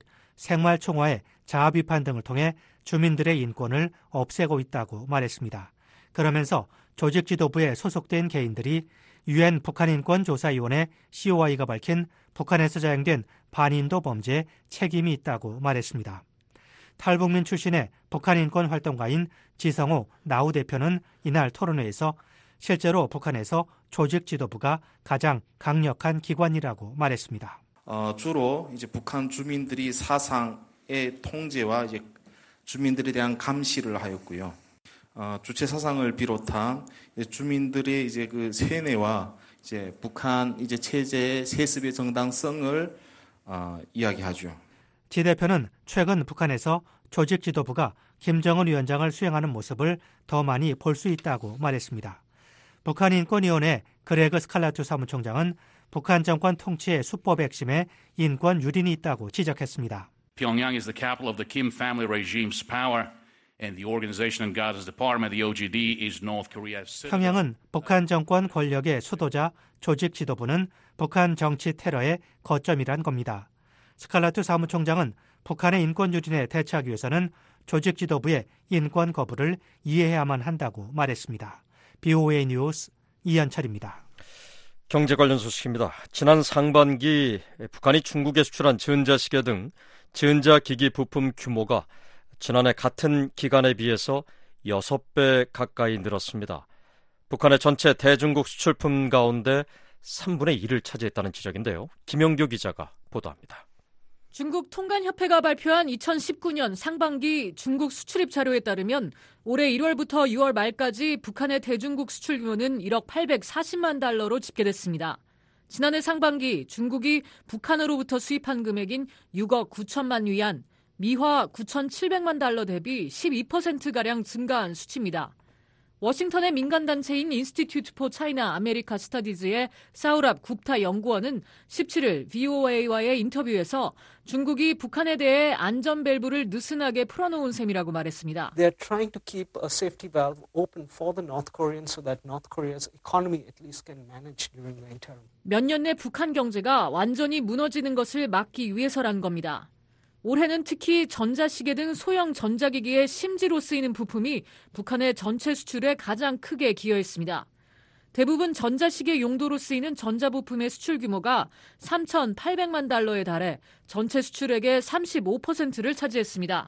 생활총화의 자아 비판 등을 통해 주민들의 인권을 없애고 있다고 말했습니다. 그러면서 조직 지도부에 소속된 개인들이 유엔 북한인권조사위원회 씨오아이가 밝힌 북한에서 자행된 반인도 범죄에 책임이 있다고 말했습니다. 탈북민 출신의 북한인권 활동가인 지성호 나우 대표는 이날 토론회에서 실제로 북한에서 조직 지도부가 가장 강력한 기관이라고 말했습니다. 어, 주로 이제 북한 주민들이 사상의 통제와 이제 주민들에 대한 감시를 하였고요. 어, 주체 사상을 비롯한 주민들의 이제 그 세뇌와 이제 북한 이제 체제의 세습의 정당성을 어, 이야기하죠. 지 대표는 최근 북한에서 조직 지도부가 김정은 위원장을 수행하는 모습을 더 많이 볼 수 있다고 말했습니다. 북한 인권위원회 그레그 스칼라투 사무총장은 북한 정권 통치의 수법의 핵심에 인권 유린이 있다고 지적했습니다. Pyongyang is the capital of the Kim family regime's power, and the organization and guidance department, the O G D, is North Korea's citadel. 평양은 북한 정권 권력의 수도자, 조직 지도부는 북한 정치 테러의 거점이란 겁니다. 스칼라투 사무총장은 북한의 인권 유린에 대처하기 위해서는 조직 지도부의 인권 거부를 이해해야만 한다고 말했습니다. 비오에이 뉴스 이현철입니다. 경제 관련 소식입니다. 지난 상반기 북한이 중국에 수출한 전자시계 등 전자기기 부품 규모가 지난해 같은 기간에 비해서 여섯 배 가까이 늘었습니다. 북한의 전체 대중국 수출품 가운데 삼분의 일을 차지했다는 지적인데요. 김영교 기자가 보도합니다. 중국 통관협회가 발표한 이천십구 년 상반기 중국 수출입 자료에 따르면 올해 일월부터 유월 말까지 북한의 대중국 수출 규모는 일억 팔백사십만 달러로 집계됐습니다. 지난해 상반기 중국이 북한으로부터 수입한 금액인 육억 구천만 위안, 미화 구천칠백만 달러 대비 십이 퍼센트가량 증가한 수치입니다. 워싱턴의 민간단체인 인스티튜트 포 차이나 아메리카 스터디즈의 사우랍 굽타 연구원은 십칠 일 브이오에이와의 인터뷰에서 중국이 북한에 대해 안전 밸브를 느슨하게 풀어놓은 셈이라고 말했습니다. They're trying to keep a safety valve open for the North Koreans so that North Korea's economy at least can manage during the interim. 몇 년 내 북한 경제가 완전히 무너지는 것을 막기 위해서란 겁니다. 올해는 특히 전자시계 등 소형 전자기기의 심지로 쓰이는 부품이 북한의 전체 수출에 가장 크게 기여했습니다. 대부분 전자시계 용도로 쓰이는 전자부품의 수출 규모가 삼천팔백만 달러에 달해 전체 수출액의 삼십오 퍼센트를 차지했습니다.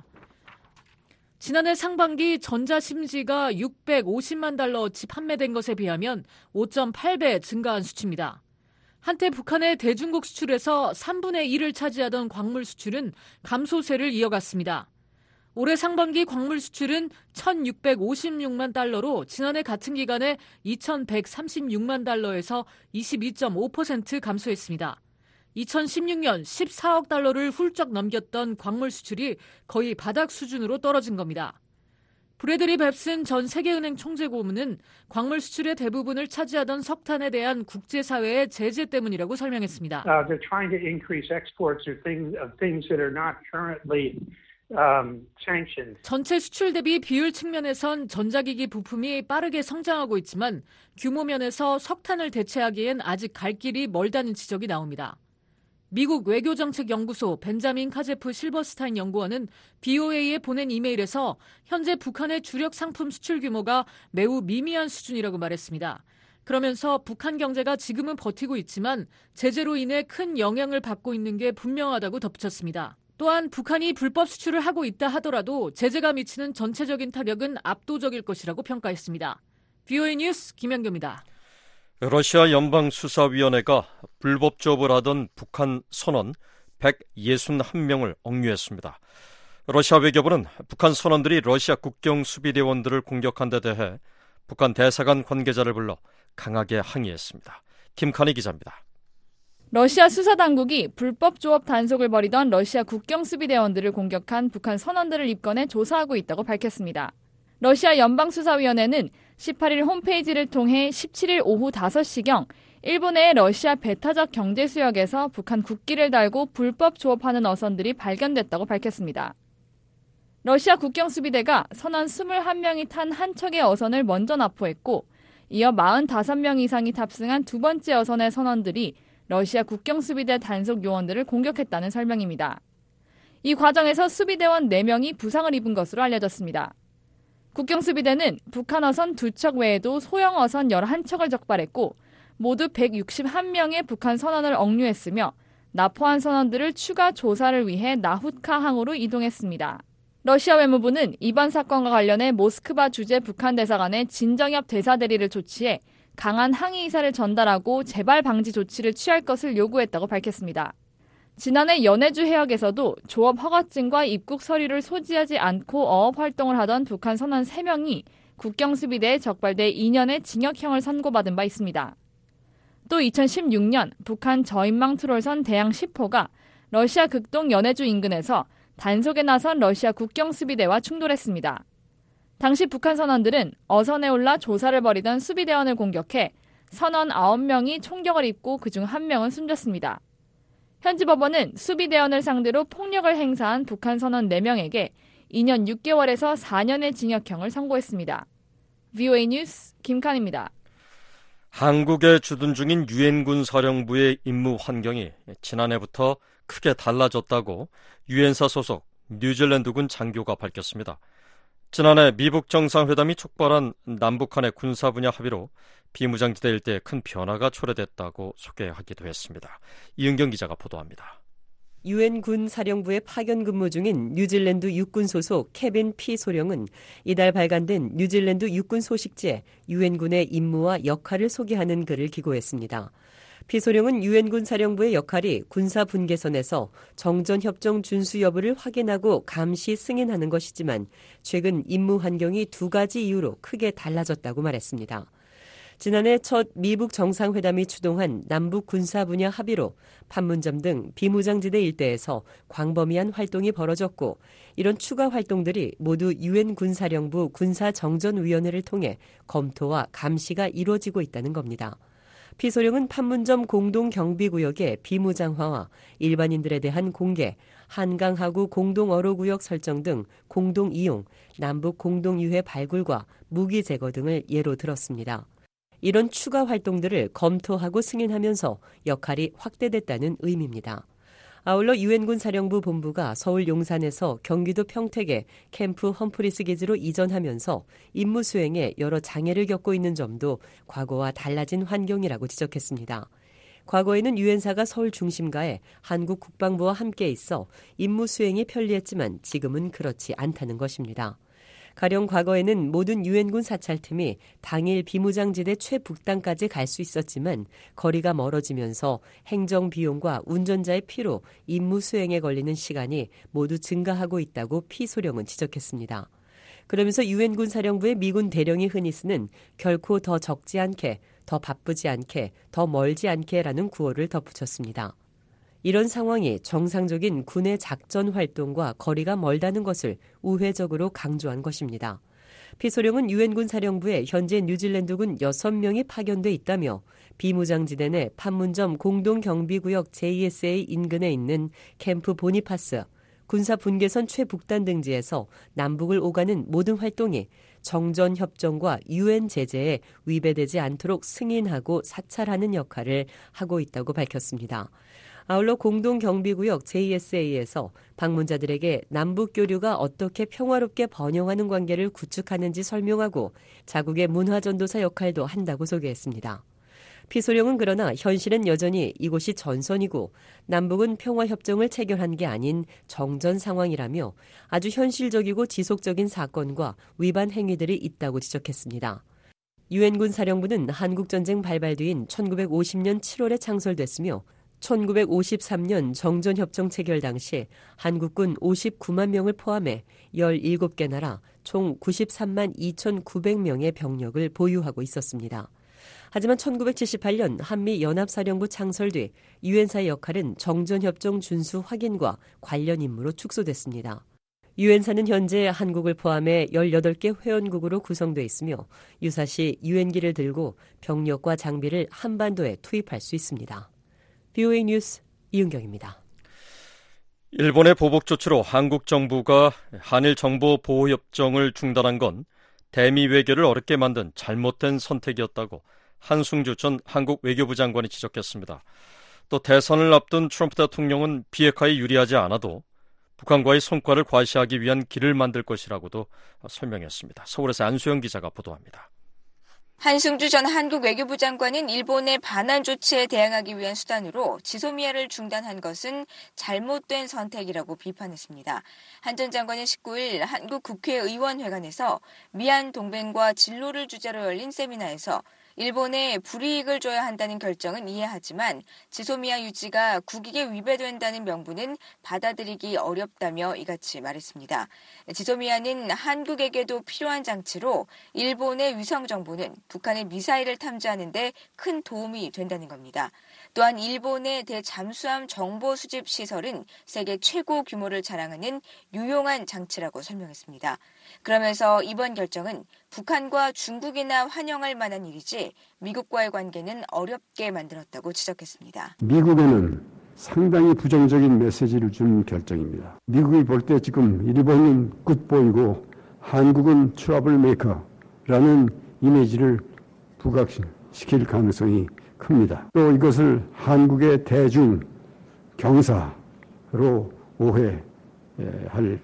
지난해 상반기 전자심지가 육백오십만 달러어치 판매된 것에 비하면 오 점 팔 배 증가한 수치입니다. 한때 북한의 대중국 수출에서 삼분의 일을 차지하던 광물 수출은 감소세를 이어갔습니다. 올해 상반기 광물 수출은 천육백오십육만 달러로 지난해 같은 기간에 이천백삼십육만 달러에서 이십이 점 오 퍼센트 감소했습니다. 이천십육 년 십사억 달러를 훌쩍 넘겼던 광물 수출이 거의 바닥 수준으로 떨어진 겁니다. 브래드리 뱁슨 전 세계은행 총재고문은 광물 수출의 대부분을 차지하던 석탄에 대한 국제사회의 제재 때문이라고 설명했습니다. Uh, they're trying to increase exports of things, of things that are not currently um, sanctioned. 전체 수출 대비 비율 측면에선 전자기기 부품이 빠르게 성장하고 있지만 규모 면에서 석탄을 대체하기엔 아직 갈 길이 멀다는 지적이 나옵니다. 미국 외교정책연구소 벤자민 카제프 실버스타인 연구원은 브이오에이에 보낸 이메일에서 현재 북한의 주력 상품 수출 규모가 매우 미미한 수준이라고 말했습니다. 그러면서 북한 경제가 지금은 버티고 있지만 제재로 인해 큰 영향을 받고 있는 게 분명하다고 덧붙였습니다. 또한 북한이 불법 수출을 하고 있다 하더라도 제재가 미치는 전체적인 타격은 압도적일 것이라고 평가했습니다. 브이오에이 뉴스 김현교입니다. 러시아 연방수사위원회가 불법 조업을 하던 북한 선원 백육십일 명을 억류했습니다. 러시아 외교부는 북한 선원들이 러시아 국경 수비대원들을 공격한 데 대해 북한 대사관 관계자를 불러 강하게 항의했습니다. 김칸희 기자입니다. 러시아 수사당국이 불법 조업 단속을 벌이던 러시아 국경수비대원들을 공격한 북한 선원들을 입건해 조사하고 있다고 밝혔습니다. 러시아 연방수사위원회는 십팔 일 홈페이지를 통해 십칠 일 오후 다섯 시경 일본의 러시아 배타적 경제수역에서 북한 국기를 달고 불법 조업하는 어선들이 발견됐다고 밝혔습니다. 러시아 국경수비대가 선원 이십일 명이 탄 한 척의 어선을 먼저 납포했고 이어 사십오 명 이상이 탑승한 두 번째 어선의 선원들이 러시아 국경수비대 단속 요원들을 공격했다는 설명입니다. 이 과정에서 수비대원 네 명이 부상을 입은 것으로 알려졌습니다. 국경수비대는 북한 어선 두 척 외에도 소형 어선 열한 척을 적발했고 모두 백육십일 명의 북한 선원을 억류했으며 납포한 선원들을 추가 조사를 위해 나후tka 항으로 이동했습니다. 러시아 외무부는 이번 사건과 관련해 모스크바 주재 북한 대사관에 진정엽 대사대리를 조치해 강한 항의 의사를 전달하고 재발 방지 조치를 취할 것을 요구했다고 밝혔습니다. 지난해 연해주 해역에서도 조업 허가증과 입국 서류를 소지하지 않고 어업 활동을 하던 북한 선원 세 명이 국경수비대에 적발돼 이 년의 징역형을 선고받은 바 있습니다. 또 이천십육 년 북한 저인망 트롤선 대양 십 호가 러시아 극동 연해주 인근에서 단속에 나선 러시아 국경수비대와 충돌했습니다. 당시 북한 선원들은 어선에 올라 조사를 벌이던 수비대원을 공격해 선원 아홉 명이 총격을 입고 그중 한 명은 숨졌습니다. 현지 법원은 수비대원을 상대로 폭력을 행사한 북한 선원 네 명에게 이 년 육 개월에서 사 년의 징역형을 선고했습니다. 브이오에이 뉴스 김칸입니다. 한국에 주둔 중인 유엔군 사령부의 임무 환경이 지난해부터 크게 달라졌다고 유엔사 소속 뉴질랜드군 장교가 밝혔습니다. 지난해 미북 정상회담이 촉발한 남북한의 군사 분야 합의로 비무장지대 일대에 큰 변화가 초래됐다고 소개하기도 했습니다. 이은경 기자가 보도합니다. 유엔군 사령부에 파견 근무 중인 뉴질랜드 육군 소속 케빈 피 소령은 이달 발간된 뉴질랜드 육군 소식지에 유엔군의 임무와 역할을 소개하는 글을 기고했습니다. 피 소령은 유엔군 사령부의 역할이 군사 분계선에서 정전협정 준수 여부를 확인하고 감시 승인하는 것이지만 최근 임무 환경이 두 가지 이유로 크게 달라졌다고 말했습니다. 지난해 첫 미북 정상회담이 추동한 남북 군사 분야 합의로 판문점 등 비무장지대 일대에서 광범위한 활동이 벌어졌고 이런 추가 활동들이 모두 유엔 군사령부 군사정전위원회를 통해 검토와 감시가 이루어지고 있다는 겁니다. 피 소령은 판문점 공동경비구역의 비무장화와 일반인들에 대한 공개, 한강하구 공동어로구역 설정 등 공동이용, 남북 공동유해 발굴과 무기 제거 등을 예로 들었습니다. 이런 추가 활동들을 검토하고 승인하면서 역할이 확대됐다는 의미입니다. 아울러 유엔군 사령부 본부가 서울 용산에서 경기도 평택에 캠프 험프리스 기지로 이전하면서 임무 수행에 여러 장애를 겪고 있는 점도 과거와 달라진 환경이라고 지적했습니다. 과거에는 유엔사가 서울 중심가에 한국 국방부와 함께 있어 임무 수행이 편리했지만 지금은 그렇지 않다는 것입니다. 가령 과거에는 모든 유엔군 사찰팀이 당일 비무장지대 최북단까지 갈 수 있었지만 거리가 멀어지면서 행정 비용과 운전자의 피로 임무 수행에 걸리는 시간이 모두 증가하고 있다고 피 소령은 지적했습니다. 그러면서 유엔군 사령부의 미군 대령이 흔히 쓰는 결코 더 적지 않게, 더 바쁘지 않게, 더 멀지 않게라는 구호를 덧붙였습니다. 이런 상황이 정상적인 군의 작전 활동과 거리가 멀다는 것을 우회적으로 강조한 것입니다. 피 소령은 유엔군 사령부에 현재 뉴질랜드군 여섯 명이 파견돼 있다며 비무장지대 내 판문점 공동경비구역 제이에스에이 인근에 있는 캠프 보니파스, 군사분계선 최북단 등지에서 남북을 오가는 모든 활동이 정전협정과 유엔 제재에 위배되지 않도록 승인하고 사찰하는 역할을 하고 있다고 밝혔습니다. 아울러 공동경비구역 제이에스에이에서 방문자들에게 남북교류가 어떻게 평화롭게 번영하는 관계를 구축하는지 설명하고 자국의 문화전도사 역할도 한다고 소개했습니다. 피 소령은 그러나 현실은 여전히 이곳이 전선이고 남북은 평화협정을 체결한 게 아닌 정전 상황이라며 아주 현실적이고 지속적인 사건과 위반 행위들이 있다고 지적했습니다. 유엔군 사령부는 한국전쟁 발발 뒤인 천구백오십 년 칠월에 창설됐으며 천구백오십삼 년 정전협정 체결 당시 한국군 오십구만 명을 포함해 열일곱 개 나라 총 구십삼만 이천구백 명의 병력을 보유하고 있었습니다. 하지만 천구백칠십팔 년 한미 연합사령부 창설 뒤 유엔사의 역할은 정전협정 준수 확인과 관련 임무로 축소됐습니다. 유엔사는 현재 한국을 포함해 열여덟 개 회원국으로 구성돼 있으며 유사시 유엔기를 들고 병력과 장비를 한반도에 투입할 수 있습니다. 비오에이 뉴스 이은경입니다. 일본의 보복 조치로 한국 정부가 한일 정보 보호 협정을 중단한 건 대미 외교를 어렵게 만든 잘못된 선택이었다고 한승주 전 한국 외교부 장관이 지적했습니다. 또 대선을 앞둔 트럼프 대통령은 비핵화에 유리하지 않아도 북한과의 성과를 과시하기 위한 길을 만들 것이라고도 설명했습니다. 서울에서 안수영 기자가 보도합니다. 한승주 전 한국 외교부 장관은 일본의 반환 조치에 대응하기 위한 수단으로 지소미아를 중단한 것은 잘못된 선택이라고 비판했습니다. 한 전 장관은 십구 일 한국 국회의원회관에서 미한 동맹과 진로를 주제로 열린 세미나에서 일본에 불이익을 줘야 한다는 결정은 이해하지만 지소미아 유지가 국익에 위배된다는 명분은 받아들이기 어렵다며 이같이 말했습니다. 지소미아는 한국에게도 필요한 장치로 일본의 위성 정보는 북한의 미사일을 탐지하는 데 큰 도움이 된다는 겁니다. 또한 일본의 대잠수함 정보 수집 시설은 세계 최고 규모를 자랑하는 유용한 장치라고 설명했습니다. 그러면서 이번 결정은 북한과 중국이나 환영할 만한 일이지 미국과의 관계는 어렵게 만들었다고 지적했습니다. 미국에는 상당히 부정적인 메시지를 준 결정입니다. 미국이 볼 때 지금 일본은 굿보이고 한국은 트러블 메이커라는 이미지를 부각시킬 가능성이 큽니다. 또 이것을 한국의 대중 경사로 오해할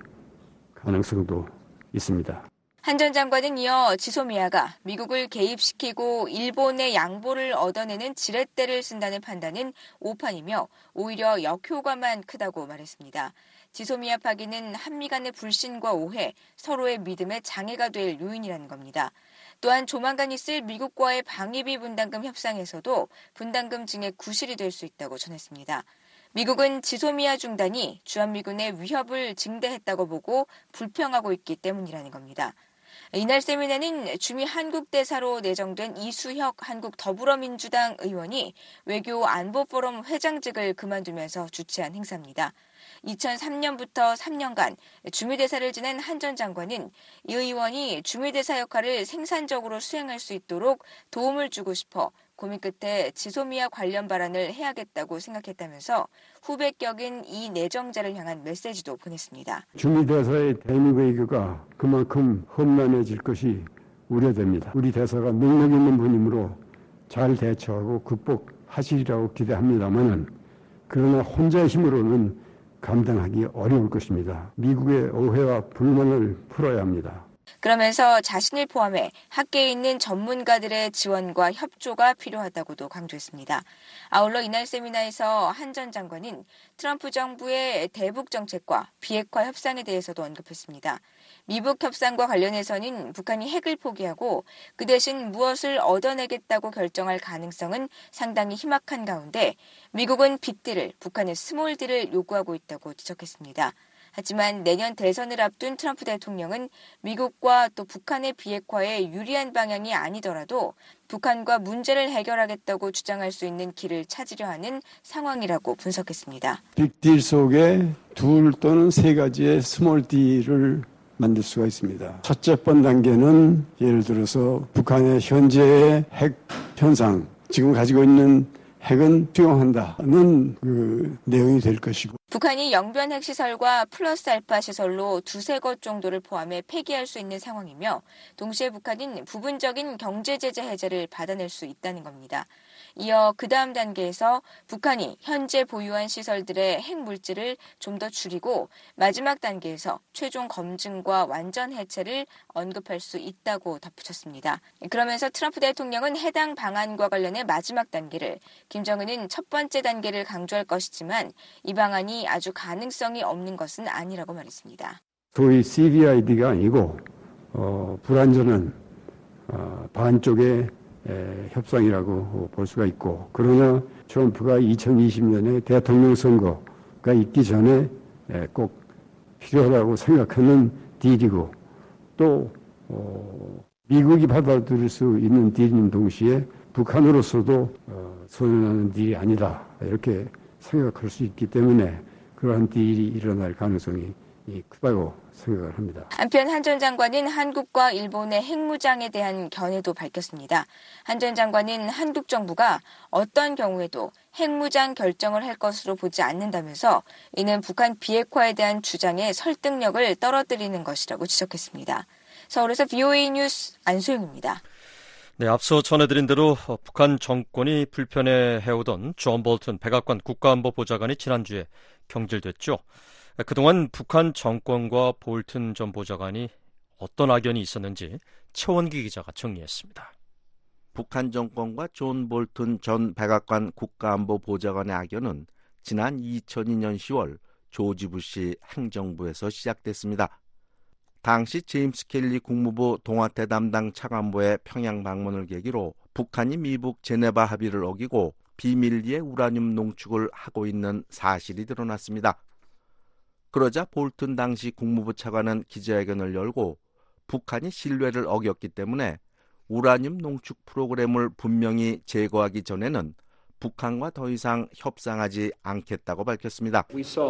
가능성도 있습니다. 한 전 장관은 이어 지소미아가 미국을 개입시키고 일본의 양보를 얻어내는 지렛대를 쓴다는 판단은 오판이며 오히려 역효과만 크다고 말했습니다. 지소미아 파기는 한미 간의 불신과 오해, 서로의 믿음에 장애가 될 요인이라는 겁니다. 또한 조만간 있을 미국과의 방위비 분담금 협상에서도 분담금 증액 구실이 될 수 있다고 전했습니다. 미국은 지소미아 중단이 주한미군의 위협을 증대했다고 보고 불평하고 있기 때문이라는 겁니다. 이날 세미나는 주미 한국 대사로 내정된 이수혁 한국 더불어민주당 의원이 외교 안보 포럼 회장직을 그만두면서 주최한 행사입니다. 이천삼 년부터 삼 년간 주미대사를 지낸 한 전 장관은 이 의원이 주미대사 역할을 생산적으로 수행할 수 있도록 도움을 주고 싶어 고민 끝에 지소미아 관련 발언을 해야겠다고 생각했다면서 후배격인 이 내정자를 향한 메시지도 보냈습니다. 주미대사의 대미 외교가 그만큼 험난해질 것이 우려됩니다. 우리 대사가 능력 있는 분이므로 잘 대처하고 극복하시리라고 기대합니다만 그러나 혼자의 힘으로는 감당하기 어려울 것입니다. 미국의 오해와 불만을 풀어야 합니다. 그러면서 자신을 포함해 학계에 있는 전문가들의 지원과 협조가 필요하다고도 강조했습니다. 아울러 이날 세미나에서 한 전 장관은 트럼프 정부의 대북 정책과 비핵화 협상에 대해서도 언급했습니다. 미북 협상과 관련해서는 북한이 핵을 포기하고 그 대신 무엇을 얻어내겠다고 결정할 가능성은 상당히 희박한 가운데 미국은 빅딜을, 북한은 스몰딜을 요구하고 있다고 지적했습니다. 하지만 내년 대선을 앞둔 트럼프 대통령은 미국과 또 북한의 비핵화에 유리한 방향이 아니더라도 북한과 문제를 해결하겠다고 주장할 수 있는 길을 찾으려 하는 상황이라고 분석했습니다. 빅딜 속에 둘 또는 세 가지의 스몰 딜을 만들 수가 있습니다. 첫째 번 단계는 예를 들어서 북한의 현재의 핵 현상, 지금 가지고 있는 핵은 수용한다는 그 내용이 될 것이고 북한이 영변 핵시설과 플러스 알파 시설로 두세 곳 정도를 포함해 폐기할 수 있는 상황이며 동시에 북한은 부분적인 경제제재 해제를 받아낼 수 있다는 겁니다. 이어 그 다음 단계에서 북한이 현재 보유한 시설들의 핵물질을 좀 더 줄이고 마지막 단계에서 최종 검증과 완전 해체를 언급할 수 있다고 덧붙였습니다. 그러면서 트럼프 대통령은 해당 방안과 관련해 마지막 단계를, 김정은은 첫 번째 단계를 강조할 것이지만 이 방안이 아주 가능성이 없는 것은 아니라고 말했습니다. 소위 씨비아이디가 아니고 어, 불완전한 어, 반쪽의 에, 협상이라고 볼 수가 있고 그러나 트럼프가 이천이십 년에 대통령 선거가 있기 전에 에, 꼭 필요하다고 생각하는 딜이고 또 어, 미국이 받아들일 수 있는 딜인 동시에 북한으로서도 어, 소연하는 딜이 아니다 이렇게 생각할 수 있기 때문에 그러한 딜이 일어날 가능성이 크다고 생각을 합니다. 한편 한 전 장관은 한국과 일본의 핵무장에 대한 견해도 밝혔습니다. 한 전 장관은 한국 정부가 어떤 경우에도 핵무장 결정을 할 것으로 보지 않는다면서 이는 북한 비핵화에 대한 주장의 설득력을 떨어뜨리는 것이라고 지적했습니다. 서울에서 브이오에이 뉴스 안소영입니다. 네, 앞서 전해드린 대로 북한 정권이 불편해해오던 존 볼튼 백악관 국가안보보좌관이 지난주에 경질됐죠. 그동안 북한 정권과 볼튼 전 보좌관이 어떤 악연이 있었는지 최원기 기자가 정리했습니다. 북한 정권과 존 볼튼 전 백악관 국가안보보좌관의 악연은 지난 이천이 년 시월 조지 부시 행정부에서 시작됐습니다. 당시 제임스 켈리 국무부 동아태 담당 차관보의 평양 방문을 계기로 북한이 미북 제네바 합의를 어기고 비밀리에 우라늄 농축을 하고 있는 사실이 드러났습니다. 그러자 볼튼 당시 국무부 차관은 기자회견을 열고 북한이 신뢰를 어겼기 때문에 우라늄 농축 프로그램을 분명히 제거하기 전에는 북한과 더 이상 협상하지 않겠다고 밝혔습니다.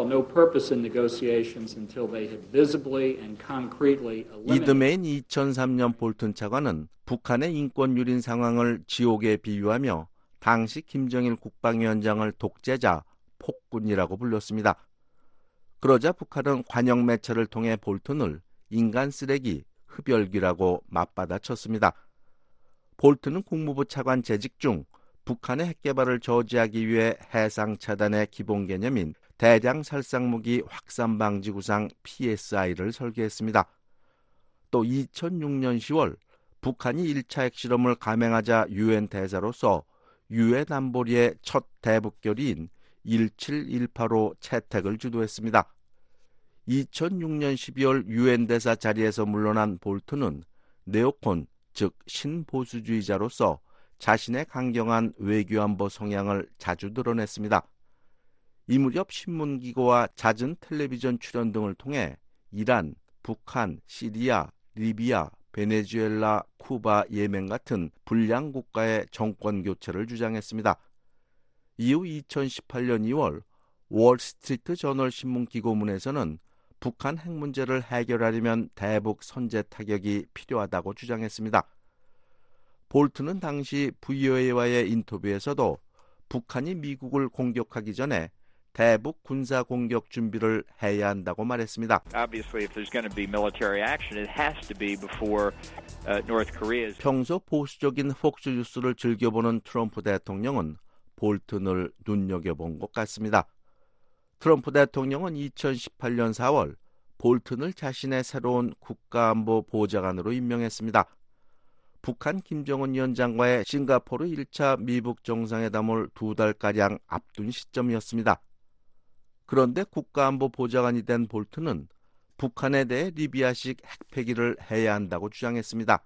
이듬해인 이천삼 년 볼튼 차관은 북한의 인권 유린 상황을 지옥에 비유하며 당시 김정일 국방위원장을 독재자, 폭군이라고 불렀습니다. 그러자 북한은 관영 매체를 통해 볼튼을 인간 쓰레기, 흡혈귀라고 맞받아쳤습니다. 볼튼은 국무부 차관 재직 중 북한의 핵개발을 저지하기 위해 해상 차단의 기본 개념인 대량 살상무기 확산 방지 구상 피에스아이를 설계했습니다. 또 이천육 년 시월 북한이 일 차 핵실험을 감행하자 유엔 대사로서 유엔 안보리의 첫 대북결의인 일칠일팔오 채택을 주도했습니다. 이천육 년 십이월 유엔 대사 자리에서 물러난 볼튼은 네오콘, 즉 신보수주의자로서 자신의 강경한 외교안보 성향을 자주 드러냈습니다. 이 무렵 신문기고와 잦은 텔레비전 출연 등을 통해 이란, 북한, 시리아, 리비아, 베네수엘라, 쿠바, 예멘 같은 불량 국가의 정권 교체를 주장했습니다. 이후 이천십팔 년 이월 월스트리트 저널 신문 기고문에서는 북한 핵 문제를 해결하려면 대북 선제 타격이 필요하다고 주장했습니다. 볼튼은 당시 브이오에이와의 인터뷰에서도 북한이 미국을 공격하기 전에 대북 군사 공격 준비를 해야 한다고 말했습니다. 평소 보수적인 폭스뉴스를 즐겨보는 트럼프 대통령은 볼튼을 눈여겨본 것 같습니다. 트럼프 대통령은 이천십팔 년 사월 볼튼을 자신의 새로운 국가안보 보좌관으로 임명했습니다. 북한 김정은 위원장과의 싱가포르 일 차 미북 정상회담을 두 달가량 앞둔 시점이었습니다. 그런데 국가안보 보좌관이 된 볼튼은 북한에 대해 리비아식 핵폐기를 해야 한다고 주장했습니다.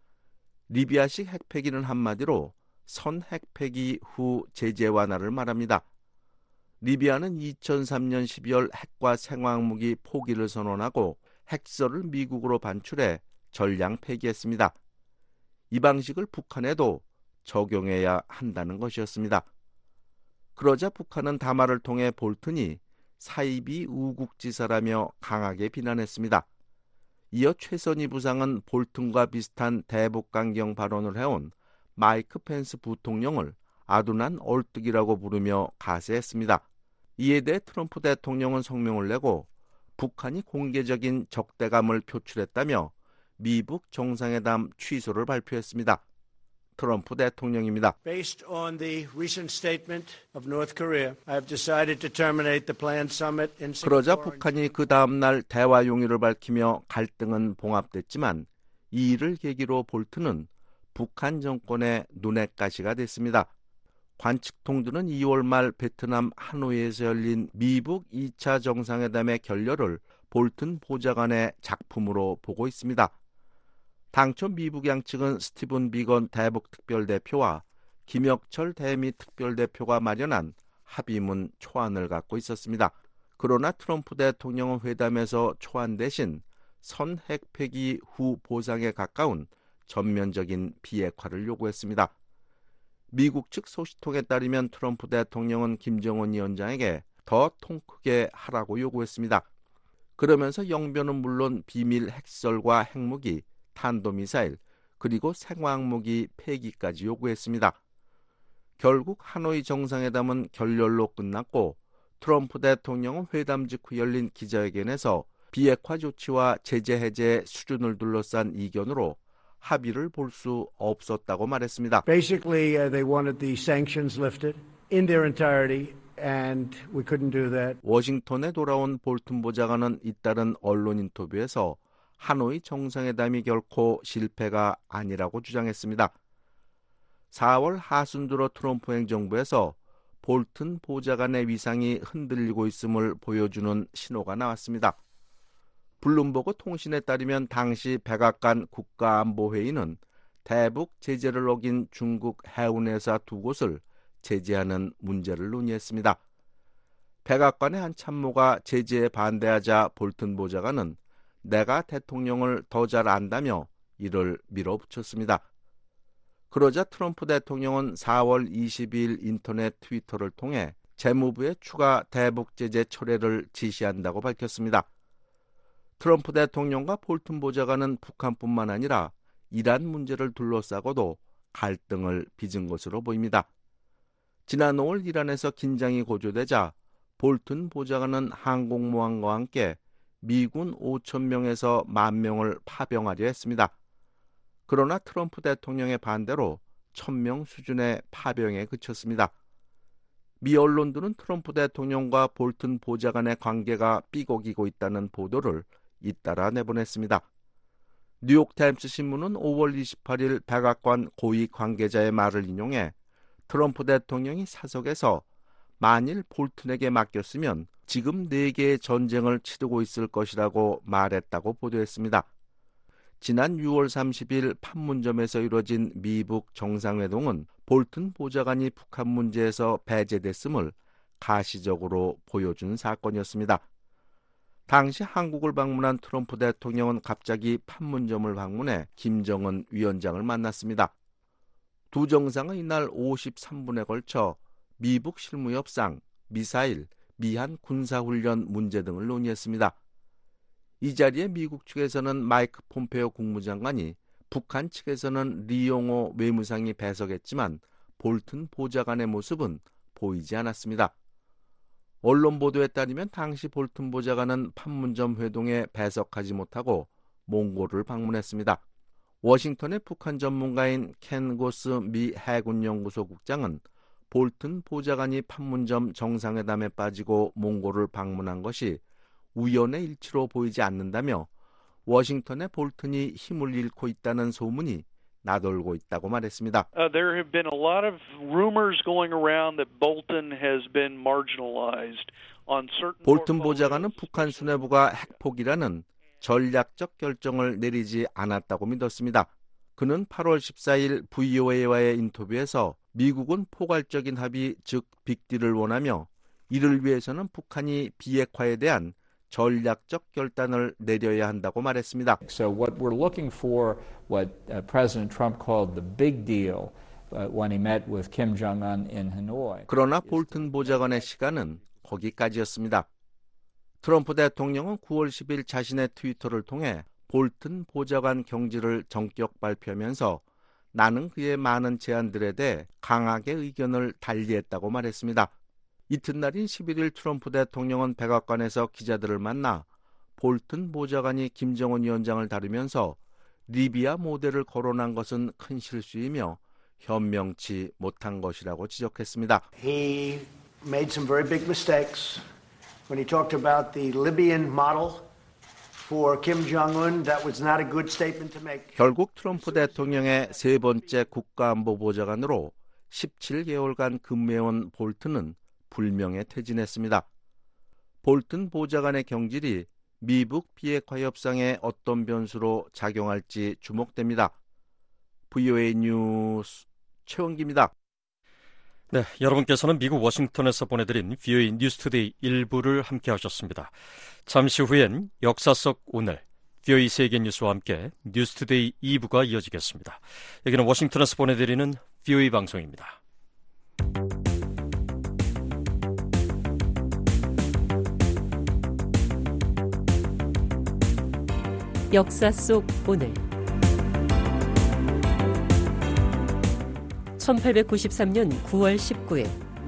리비아식 핵폐기는 한마디로 선 핵폐기 후 제재 완화를 말합니다. 리비아는 이천삼 년 십이월 핵과 생화학무기 포기를 선언하고 핵시설을 미국으로 반출해 전량 폐기했습니다. 이 방식을 북한에도 적용해야 한다는 것이었습니다. 그러자 북한은 담화를 통해 볼튼이 사이비 우국지사라며 강하게 비난했습니다. 이어 최선희 부상은 볼튼과 비슷한 대북강경 발언을 해온 마이크 펜스 부통령을 아둔한 얼뚝이라고 부르며 가세했습니다. 이에 대해 트럼프 대통령은 성명을 내고 북한이 공개적인 적대감을 표출했다며 미북 정상회담 취소를 발표했습니다. 트럼프 대통령입니다. Based on the recent statement of North Korea, I have decided to terminate the planned summit in Singapore. 그러자 북한이 그 다음 날 대화 용의를 밝히며 갈등은 봉합됐지만 이 일을 계기로 볼튼은 북한 정권의 눈엣가시가 됐습니다. 관측통들은 이월 말 베트남 하노이에서 열린 미북 이 차 정상회담의 결렬을 볼튼 보좌관의 작품으로 보고 있습니다. 당초 미북 양측은 스티븐 비건 대북특별대표와 김혁철 대미 특별대표가 마련한 합의문 초안을 갖고 있었습니다. 그러나 트럼프 대통령은 회담에서 초안 대신 선 핵폐기 후 보상에 가까운 전면적인 비핵화를 요구했습니다. 미국 측 소식통에 따르면 트럼프 대통령은 김정은 위원장에게 더 통 크게 하라고 요구했습니다. 그러면서 영변은 물론 비밀 핵시설과 핵무기, 탄도미사일, 그리고 생화학무기 폐기까지 요구했습니다. 결국 하노이 정상회담은 결렬로 끝났고 트럼프 대통령은 회담 직후 열린 기자회견에서 비핵화 조치와 제재 해제 수준을 둘러싼 이견으로 합의를 볼 수 없었다고 말했습니다. Basically, uh, they wanted the sanctions lifted in their entirety, and we couldn't do that. 워싱턴에 돌아온 볼튼 보좌관은 잇따른 언론 인터뷰에서 하노이 정상회담이 결코 실패가 아니라고 주장했습니다. 사월 하순 들어 트럼프 행정부에서 볼튼 보좌관의 위상이 흔들리고 있음을 보여주는 신호가 나왔습니다. 블룸버그 통신에 따르면 당시 백악관 국가안보회의는 대북 제재를 어긴 중국 해운회사 두 곳을 제재하는 문제를 논의했습니다. 백악관의 한 참모가 제재에 반대하자 볼튼 보좌관은 내가 대통령을 더 잘 안다며 이를 밀어붙였습니다. 그러자 트럼프 대통령은 사월 이십이일 인터넷 트위터를 통해 재무부의 추가 대북 제재 철회를 지시한다고 밝혔습니다. 트럼프 대통령과 볼튼 보좌관은 북한뿐만 아니라 이란 문제를 둘러싸고도 갈등을 빚은 것으로 보입니다. 지난 오월 이란에서 긴장이 고조되자 볼튼 보좌관은 항공모함과 함께 미군 오천 명에서 만 명을 파병하려 했습니다. 그러나 트럼프 대통령의 반대로 천 명 수준의 파병에 그쳤습니다. 미 언론들은 트럼프 대통령과 볼튼 보좌관의 관계가 삐걱이고 있다는 보도를 잇따라 내보냈습니다. 뉴욕타임스 신문은 오월 이십팔일 백악관 고위 관계자의 말을 인용해 트럼프 대통령이 사석에서 만일 볼튼에게 맡겼으면 지금 네 개의 전쟁을 치르고 있을 것이라고 말했다고 보도했습니다. 지난 유월 삼십일 판문점에서 이뤄진 미북 정상회동은 볼튼 보좌관이 북한 문제에서 배제됐음을 가시적으로 보여준 사건이었습니다. 당시 한국을 방문한 트럼프 대통령은 갑자기 판문점을 방문해 김정은 위원장을 만났습니다. 두 정상은 이날 오십삼 분에 걸쳐 미북 실무 협상, 미사일, 미한 군사훈련 문제 등을 논의했습니다. 이 자리에 미국 측에서는 마이크 폼페오 국무장관이, 북한 측에서는 리용호 외무상이 배석했지만 볼튼 보좌관의 모습은 보이지 않았습니다. 언론 보도에 따르면 당시 볼튼 보좌관은 판문점 회동에 배석하지 못하고 몽골을 방문했습니다. 워싱턴의 북한 전문가인 켄 고스 미 해군연구소 국장은 볼튼 보좌관이 판문점 정상회담에 빠지고 몽골을 방문한 것이 우연의 일치로 보이지 않는다며 워싱턴의 볼튼이 힘을 잃고 있다는 소문이 나돌고 있다고 말했습니다. Uh, there have been a lot of rumors going around that Bolton has been marginalized on certain. 볼튼 보좌관은 북한 수뇌부가 핵폭이라는 전략적 결정을 내리지 않았다고 믿었습니다. 그는 팔월 십사일 브이오에이와의 인터뷰에서 미국은 포괄적인 합의, 즉 빅딜을 원하며 이를 위해서는 북한이 비핵화에 대한 전략적 결단을 내려야 한다고 말했습니다. So what we're looking for, what uh, President Trump called the big deal uh, when he met with Kim Jong-un in Hanoi. 그러나 볼튼 보좌관의 시간은 거기까지였습니다. 트럼프 대통령은 구월 십일 자신의 트위터를 통해 볼튼 보좌관 경질을 전격 발표하면서 나는 그의 많은 제안들에 대해 강하게 의견을 달리했다고 말했습니다. 이튿날인 십일일 트럼프 대통령은 백악관에서 기자들을 만나 볼튼 보좌관이 김정은 위원장을 다루면서 리비아 모델을 거론한 것은 큰 실수이며 현명치 못한 것이라고 지적했습니다. He made some very big mistakes when he talked about the Libyan model for Kim Jong-un. That was not a good statement to make. 결국 트럼프 대통령의 세 번째 국가안보보좌관으로 십칠 개월간 근무해온 볼튼은 불명예 퇴진했습니다. 볼튼 보좌관의 경질이 미북 비핵화 협상에 어떤 변수로 작용할지 주목됩니다. 브이오에이 뉴스 최원기입니다. 네, 여러분께서는 미국 워싱턴에서 보내드린 브이오에이 뉴스투데이 일부를 함께 하셨습니다. 잠시 후엔 역사 속 오늘 브이오에이 세계뉴스와 함께 뉴스투데이 이부가 이어지겠습니다. 여기는 워싱턴에서 보내드리는 브이오에이 방송입니다. 역사 속 오늘 천팔백구십삼년 구월 십구일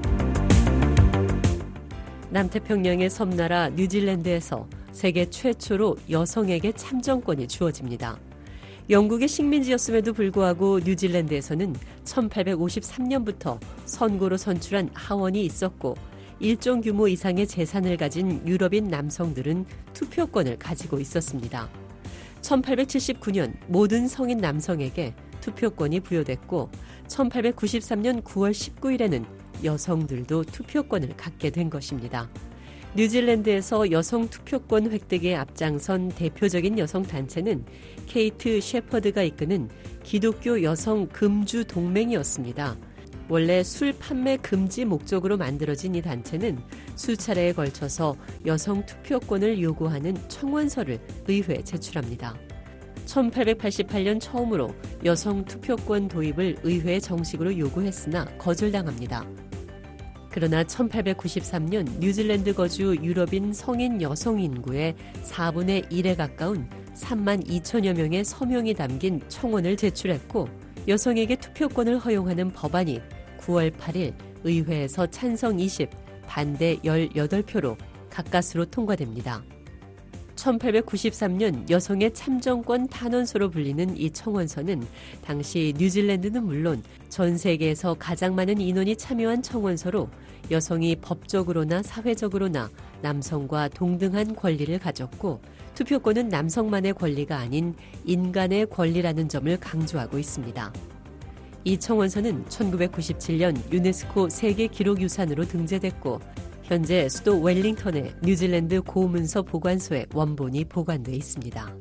남태평양의 섬나라 뉴질랜드에서 세계 최초로 여성에게 참정권이 주어집니다. 영국의 식민지였음에도 불구하고 뉴질랜드에서는 천팔백오십삼년부터 선고로 선출한 하원이 있었고 일정 규모 이상의 재산을 가진 유럽인 남성들은 투표권을 가지고 있었습니다. 천팔백칠십구년 모든 성인 남성에게 투표권이 부여됐고 천팔백구십삼년 구월 십구일에는 여성들도 투표권을 갖게 된 것입니다. 뉴질랜드에서 여성 투표권 획득에 앞장선 대표적인 여성 단체는 케이트 셰퍼드가 이끄는 기독교 여성 금주 동맹이었습니다. 원래 술 판매 금지 목적으로 만들어진 이 단체는 수차례에 걸쳐서 여성 투표권을 요구하는 청원서를 의회에 제출합니다. 천팔백팔십팔년 처음으로 여성 투표권 도입을 의회에 정식으로 요구했으나 거절당합니다. 그러나 천팔백구십삼년 뉴질랜드 거주 유럽인 성인 여성 인구의 사분의 일에 가까운 삼만 이천여 명의 서명이 담긴 청원을 제출했고 여성에게 투표권을 허용하는 법안이 구월 팔일 의회에서 찬성 이십, 반대 십팔 표로 가까스로 통과됩니다. 천팔백구십삼년 여성의 참정권 탄원서로 불리는 이 청원서는 당시 뉴질랜드는 물론 전 세계에서 가장 많은 인원이 참여한 청원서로 여성이 법적으로나 사회적으로나 남성과 동등한 권리를 가졌고 투표권은 남성만의 권리가 아닌 인간의 권리라는 점을 강조하고 있습니다. 이 청원서는 천구백구십칠년 유네스코 세계기록유산으로 등재됐고 현재 수도 웰링턴의 뉴질랜드 고문서 보관소에 원본이 보관돼 있습니다.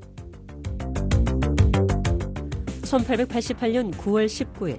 천팔백팔십팔년 구월 십구일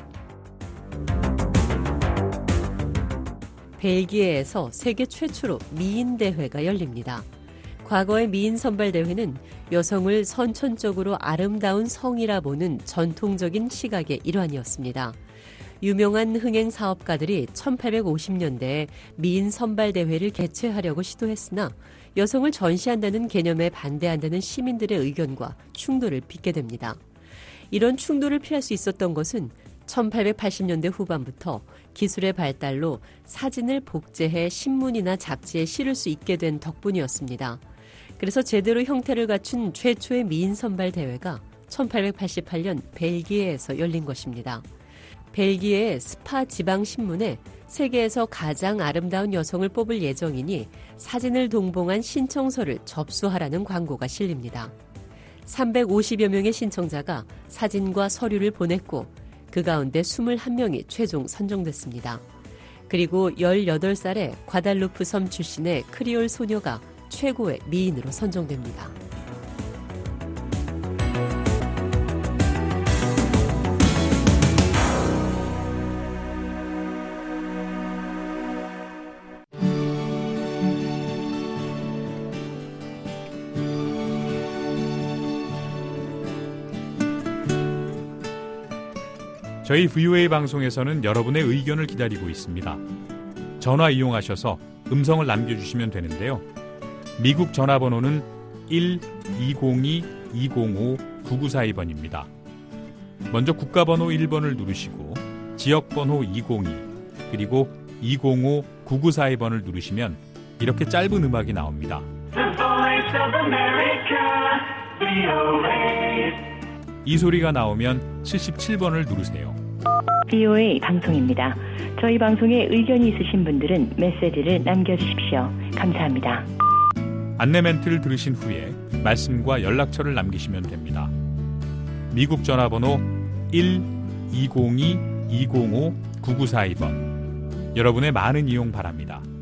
벨기에에서 세계 최초로 미인 대회가 열립니다. 과거의 미인 선발 대회는 여성을 선천적으로 아름다운 성이라 보는 전통적인 시각의 일환이었습니다. 유명한 흥행 사업가들이 천팔백오십년대에 미인 선발 대회를 개최하려고 시도했으나 여성을 전시한다는 개념에 반대한다는 시민들의 의견과 충돌을 빚게 됩니다. 이런 충돌을 피할 수 있었던 것은 천팔백팔십년대 후반부터 기술의 발달로 사진을 복제해 신문이나 잡지에 실을 수 있게 된 덕분이었습니다. 그래서 제대로 형태를 갖춘 최초의 미인 선발 대회가 천팔백팔십팔년 벨기에에서 열린 것입니다. 벨기에의 스파 지방신문에 세계에서 가장 아름다운 여성을 뽑을 예정이니 사진을 동봉한 신청서를 접수하라는 광고가 실립니다. 삼백오십여 명의 신청자가 사진과 서류를 보냈고 그 가운데 이십일 명이 최종 선정됐습니다. 그리고 열여덟 살의 과달루프 섬 출신의 크리올 소녀가 최고의 미인으로 선정됩니다. 저희 브이오에이 방송에서는 여러분의 의견을 기다리고 있습니다. 전화 이용하셔서 음성을 남겨주시면 되는데요. 미국 전화번호는 일 이공이 이공오 구구사이 번입니다. 먼저 국가번호 일 번을 누르시고 지역번호 이공이 그리고 이공오 구구사이 번을 누르시면 이렇게 짧은 음악이 나옵니다. The Voice of America, 브이오에이. 이 소리가 나오면 칠십칠 번을 누르세요. 브이오에이 방송입니다. 저희 방송에 의견이 있으신 분들은 메시지를 남겨주십시오. 감사합니다. 안내 멘트를 들으신 후에 말씀과 연락처를 남기시면 됩니다. 미국 전화번호 일 이공이 이공오 구구사이 번. 여러분의 많은 이용 바랍니다.